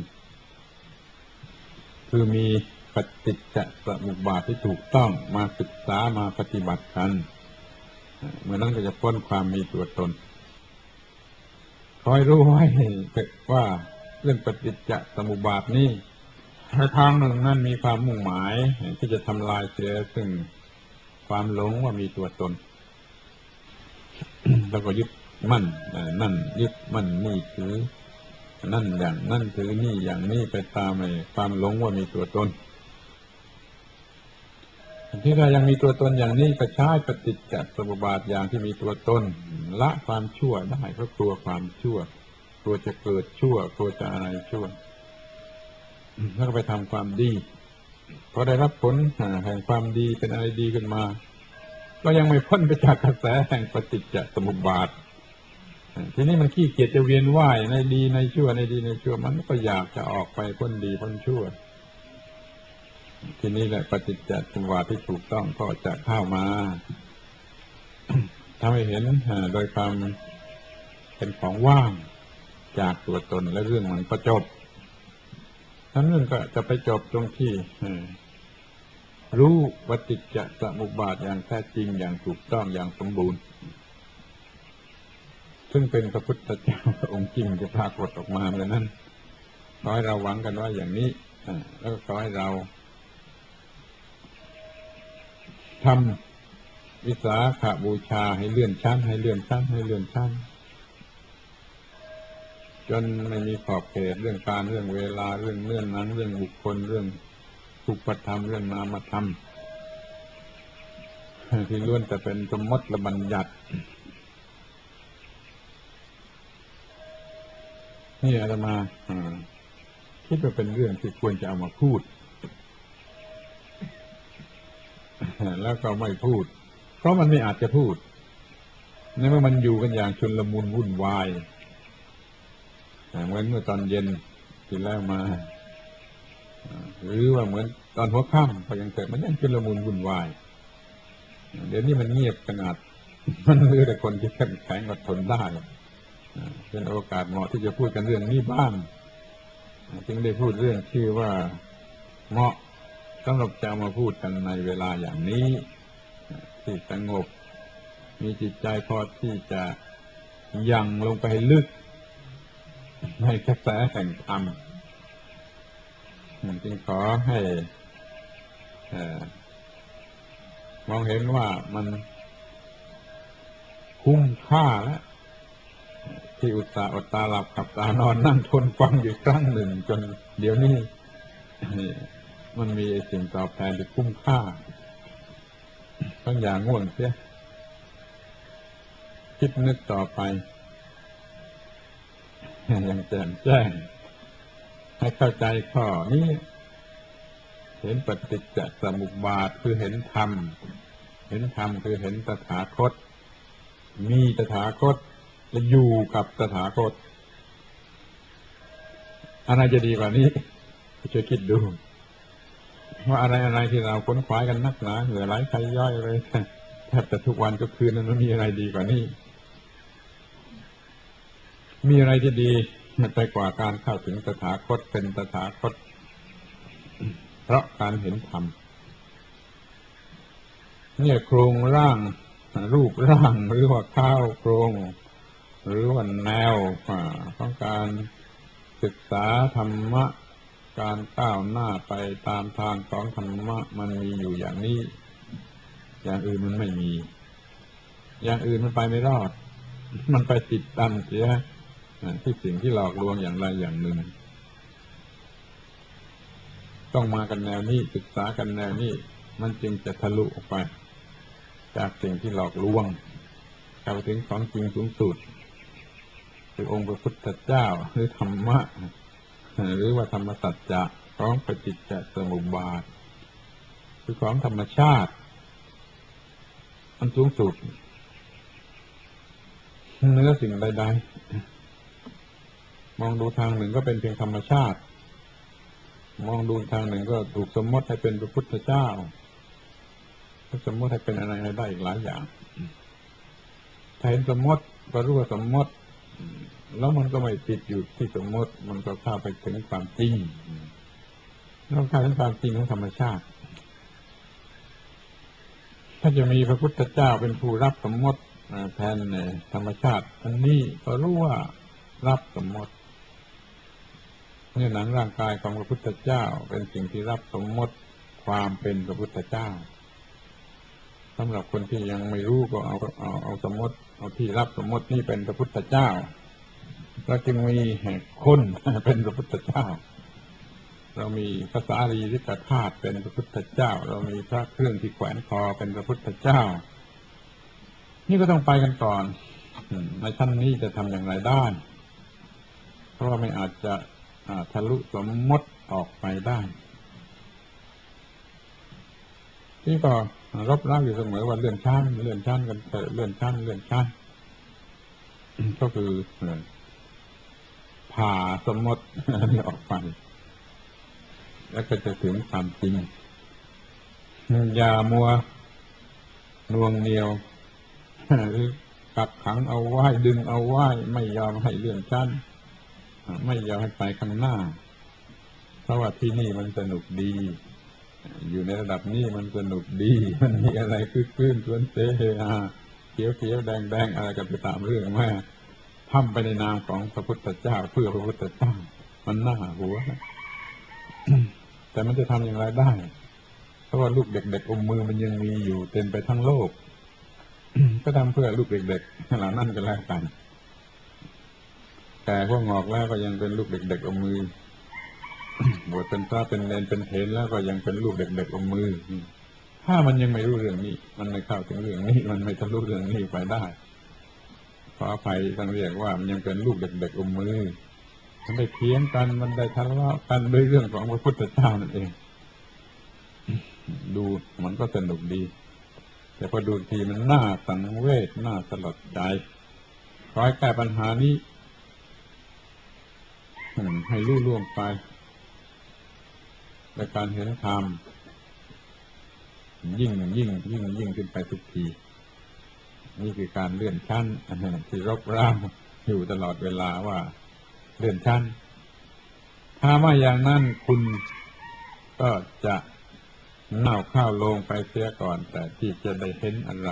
คือมีปฏิจจสมุปบาทที่ถูกต้องมาศึกษามาปฏิบัติกันเมื่อนั้นก็จะพ้นความมีตัวตนคอยรู้ไว้ว่าเรื่องปฏิจจสมุปบาทนี้ในทางหนึ่งนั้นมีความมุ่งหมายที่จะทำลายเสียซึ่งความหลงว่ามีตัวตนแล้วก็ยึดมั่นนั่นยึดมั่นนี่ถือนั่นอย่างนั่นถือนี่อย่างนี้ไปตามความหลงว่ามีตัวตนที่ถ้ายังมีตัวตนอย่างนี้ก็ใช้ปฏิจจสมุปบาทอย่างที่มีตัวตนละความชั่วได้เพราะกลัวความชั่วกลัวจะเกิดชั่วกลัวจะอะไรชั่วแล้วก็ไปทำความดีพอได้รับผลแห่งความดีเป็นอะไรดีขึ้นมาก็ยังไม่พ้นไปจากกระแสแห่งปฏิจจสมุปบาททีนี้มันขี้เกียจจะเวียนว่ายในดีในชั่วในดีในชั่วมันก็อยากจะออกไปพ้นดีพ้นชั่วทีนี้แหละปฏิจจสมุปบาทที่ถูกต้องก็จะเข้ามาทำให้เห็นโดยความเป็นของว่างจากตัวตนและเรื่องมันก็จบทั้งเรื่องก็จะไปจบตรงที่รู้ปฏิจจสมุปบาทอย่างแท้จริงอย่างถูกต้องอย่างสมบูรณ์ซึ่งเป็นพระพุทธเจ้าองค์จริงจะปรากฏออกมาเลยนั้นขอให้เราหวังกันว่าอย่างนี้แล้วก็ขอให้เราทำวิสาขบูชาให้เลื่อนชั้นให้เลื่อนชั้นให้เลื่อนชั้นจนไม่มีขอบเขตเรื่องการเรื่องเวลาเรื่องเงื่อนนั้นเรื่องบุคคลเรื่องรูปธรรมเรื่องนามธรรมที่ล้วนแต่เป็นสมมติและบัญญัตินี่อาตมาคิดว่าเป็นเรื่องที่ควรจะเอามาพูดแล้วก็ไม่พูดเพราะมันไม่อาจจะพูดในเมื่อมันอยู่กันอย่างชุลมุนวุ่นวายเหมือนเมื่อตอนเย็นที่แล้วมาหรือว่าเหมือนตอนหัวค่ำพอยังเกิดมันยังชุลมุนวุ่นวายเดี๋ยวนี้มันเงียบขนาดมันเหลือแต่คนที่เข้มแข็งอดทนได้เป็นโอกาสเหมาะที่จะพูดกันเรื่องนี้บ้างจึงได้พูดเรื่องชื่อว่าเหมาะสำหรับจะมาพูดกันในเวลาอย่างนี้ที่สงบมีจิตใจพอที่จะยั่งลงไปลึกในกระแสแห่งธรรมจึงขอให้มองเห็นว่ามันคุ้มค่าแล้วที่อุตส่าห์อดตาหลับขับตานอนนั่งทนฟังอยู่ครั้งหนึ่งจนเดี๋ยวนี้มันมีสิ่งตอบแทนที่คุ้มค่าต้องอย่างง่วงเสียคิดนึกต่อไปอย่างแจ่มแจ้งให้เข้าใจข้อนี้เห็นปฏิจจสมุปบาทคือเห็นธรรมคือเห็นตถาคตมีตถาคตและอยู่กับตถาคตอะไรจะดีกว่านี้ช่วยคิดดูว่าอะไรที่เราค้นคว้ากันนักหนาเหลือหลายใครย่อยเลยแทบจะทุกวันทุกคืนนั้นมีอะไรดีกว่านี้มีอะไรที่ดีไปกว่าการเข้าถึงตถาคตเป็นตถาคตเพราะการเห็นธรรมเนี่ยโครงร่างรูปร่างหรือว่าข้าวโครงหรือว่าแนวของการศึกษาธรรมะการก้าวหน้าไปตามทางของธรรมะมันมีอยู่อย่างนี้อย่างอื่นมันไม่มีอย่างอื่นมันไปไม่รอดมันไปติดตันเสียที่สิ่งที่หลอกลวงอย่างใดอย่างหนึ่งต้องมากันแนวนี้ศึกษากันแนวนี้มันจึงจะทะลุออกไปจากสิ่งที่หลอกลวงเข้าถึงของจริงสูงสุดคือองค์พระพุทธเจ้าหรือธรรมะหรือว่าธรรมสัจจะของปฏิจจสมุปบาทคือของธรรมชาติอันสูงสุดเหนือสิ่งใดๆมองดูทางหนึ่งก็เป็นเพียงธรรมชาติมองดูทางหนึ่งก็ถูกสมมติให้เป็นพระพุทธเจ้าสมมติให้เป็นอะไรได้อีกหลายอย่างถ้าเห็นสมมติก็รู้ว่าสมมติแล้วมันก็ไม่ติดอยู่ที่สมมติมันก็เข้าไปถึงความจริงแล้วเข้าถึงความจริงของธรรมชาติถ้าจะมีพระพุทธเจ้าเป็นผู้รับสมมติแทนธรรมชาติอันนี้ก็รู้ว่ารับสมมติเนื้อหนังร่างกายของพระพุทธเจ้าเป็นสิ่งที่รับสมมติความเป็นพระพุทธเจ้าสำหรับคนที่ยังไม่รู้ก็เอาสมมติเอาที่รับสมมตินี่เป็นพระพุทธเจ้าเราจึงมีคนเป็นพระพุทธเจ้าเรามีภาษารีริกธาตุเป็นพระพุทธเจ้าเรามีพระเครื่องที่แขวนคอเป็นพระพุทธเจ้านี่ก็ต้องไปกันก่อนในชั้นนี้จะทำอย่างไรได้เพราะว่าไม่อาจจะทะลุสมมติออกไปได้นี่ก็รบเร้าอยู่เสมอว่าเลื่อนชั้นกันเลื่อนชั้นก็คือผ่าสมมตินี้ออกไปแล้วก็จะถึงความจริงอย่ามัวน่วงเหนี่ยวหรือกักขังเอาไว้ดึงเอาไว้ไม่ยอมให้เลื่อนชั้นไม่ยอมให้ไปข้างหน้าเพราะว่าที่นี่มันสนุกดีอยู่ในระดับนี้มันสนุกดีมันมีอะไรคือคลื่นชวนเสเฮฮาเขียวเขียวแดงแดงอะไรกันไปตามเรื่องแม่ทำไปในนามของพระพุทธเจ้าเพื่อพระพุทธเจ้ามันน่าหัวแต่มันจะทำอย่างไรได้เพราะว่าลูกเด็กๆอมมือมันยังมีอยู่เต็มไปทั้งโลกก็ทำเพื่อลูกเด็กๆเหล่านั้นก็แล้วกันแต่พวกงอกแล้วก็ยังเป็นลูกเด็กๆอมมือบวชเป็นพระเป็นเณรเป็นเถรแล้วก็ยังเป็นลูกเด็กๆอมมือถ้ามันยังไม่รู้เรื่องนี้มันไม่เข้าถึงเรื่องนี้มันไม่ทะลุเรื่องนี้ไปได้ขออภัยต้องเรียกว่ามันยังเป็นลูกเด็กๆอมมือมันได้เถียงกันมันได้ทะเลาะกันด้วยเรื่องของพระพุทธเจ้านั่นเองดูมันก็สนุกดีแต่พอดูทีมันน่าสังเวชน่าสลดใจขอให้แก้ปัญหานี้ให้ลุล่วงไปและการเห็นธรรมยิ่งขึ้นไปทุกทีนี่คือการเลื่อนชั้นที่รบเร้าอยู่ตลอดเวลาว่าเลื่อนชั้นถ้าไม่อย่างนั้นคุณก็จะเน่าข้าวลงไปเสียก่อนแต่ที่จะได้เห็นอะไร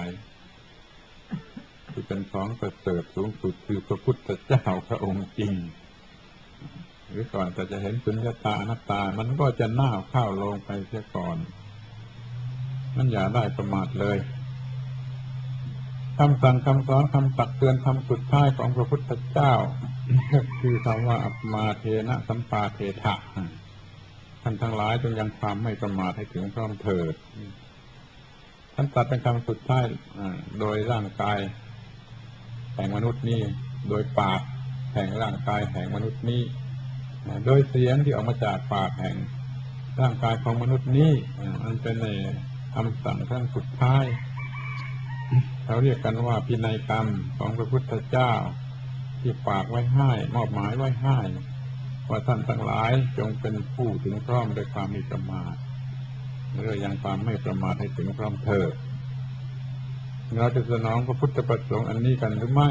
ที่เป็นของประเสริฐสูงสุดคือพระพุทธเจ้าพระองค์จริงหรือก่อนแต่จะเห็นสุญญตาอนัตตามันก็จะเน่าข้าวลงไปเสียก่อนมันอย่าได้ประมาทเลยคำสั่งคำสอนคำตักเตือนคำสุดท้ายของพระพุทธเจ้าคือคำว่าอัปมาเทนะสัมปาเทถะท่านทั้งหลายจงยังความไม่ประมาทให้ถึงพร้อมเถิดท่านตัดเป็นคำสุดท้ายโดยร่างกายแห่งมนุษย์นี้โดยปากแห่งร่างกายแห่งมนุษย์นี้โดยเสียงที่ออกมาจากปากแห่งร่างกายของมนุษย์นี้มันเป็นในคำสั่งครั้งสุดท้ายเขาเรียกกันว่าพินัยกรรมของพระพุทธเจ้าที่ฝากไว้ให้มอบหมายไว้ให้ว่าท่านทั้งหลายจงเป็นผู้ถึงพร้อมด้วยความไม่ประมาทเรื่อยังความไม่ประมาทให้ถึงพร้อมเถิดเราจะสนองพระพุทธประสงค์อันนี้กันหรือไม่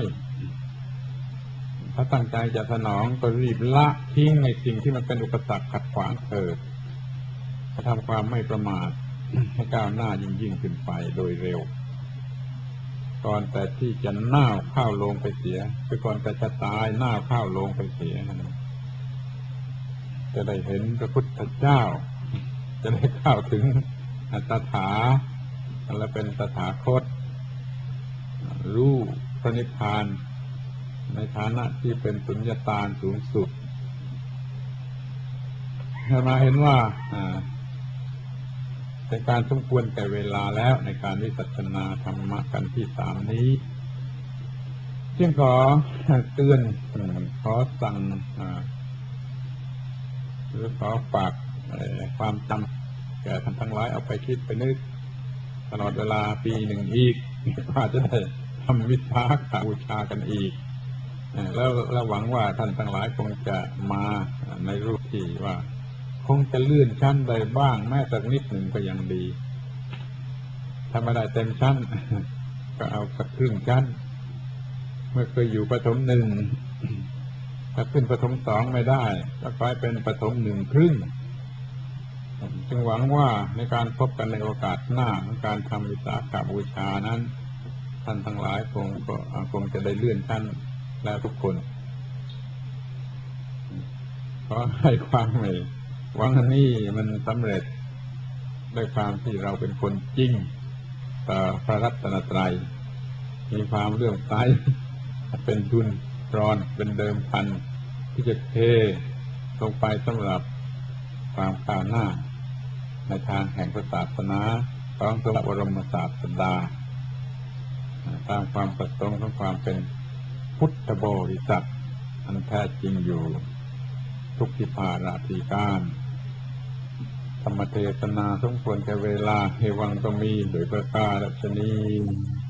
ถ้าตั้งใจจะสนองก็รีบละทิ้งในสิ่งที่มันเป็นอุปสรรคขัดขวางเถิดทำความไม่ประมาทให้ก้าวหน้ายิ่งขึ้นไปโดยเร็วก่อนแต่ที่จะน่าวข้าวลงไปเสียคือก่อนแต่จะตายน่าวข้าวลงไปเสียจะได้เห็นพระพุทธเจ้าจะได้เข้าถึงตถาและเป็นตถาคตรู้พระนิพพานในฐานะที่เป็นสุญญตาสูงสุดมาเห็นว่าเป็นการสมควรแก่เวลาแล้วในการวิสัชนาธรรมะกันที่3นี้จึงขอเตือนขอสั่งหรือขอฝากความจำแก่ท่านทั้งหลายเอาไปคิดไปนึกตลอดเวลาปีหนึ่งอีกว่าจะได้ทำวิสาขบูชากันอีกแล้วหวังว่าท่านทั้งหลายคงจะมาในรูปที่ว่าคงจะเลื่อนชั้นใดบ้างแม้แต่นิดหนึ่งก็ยังดีถ้าไม่ได้เต็มชั้นก็เอาสักครึ่งชั้นเมื่อเคยอยู่ประถมหนึ่งถ้าขึ้นประถม2ไม่ได้ก็กลายเป็นประถม1ครึ่งจึงหวังว่าในการพบกันในโอกาสหน้าของการทำวิสาขบูชานั้นท่านทั้งหลายคงจะได้เลื่อนชั้นแล้วทุกคนขอให้ความหวังอันนี้มันสำเร็จด้วยความที่เราเป็นคนจริงต่อพระรัตนตรัยมีความเลื่อมใสเป็นทุนรอนเป็นเดิมพันที่จะเทลงไปสำหรับความก้าวหน้าในทางแห่งศาสนาของพระบรมศาสดาตามความประสงค์ของความเป็นพุทธบริษัทอันแท้จริงอยู่ทุกทิพาราธิการธรรมเทศนาสมควรแก่เวลาให้วังก็มีโดยประการฉะนี้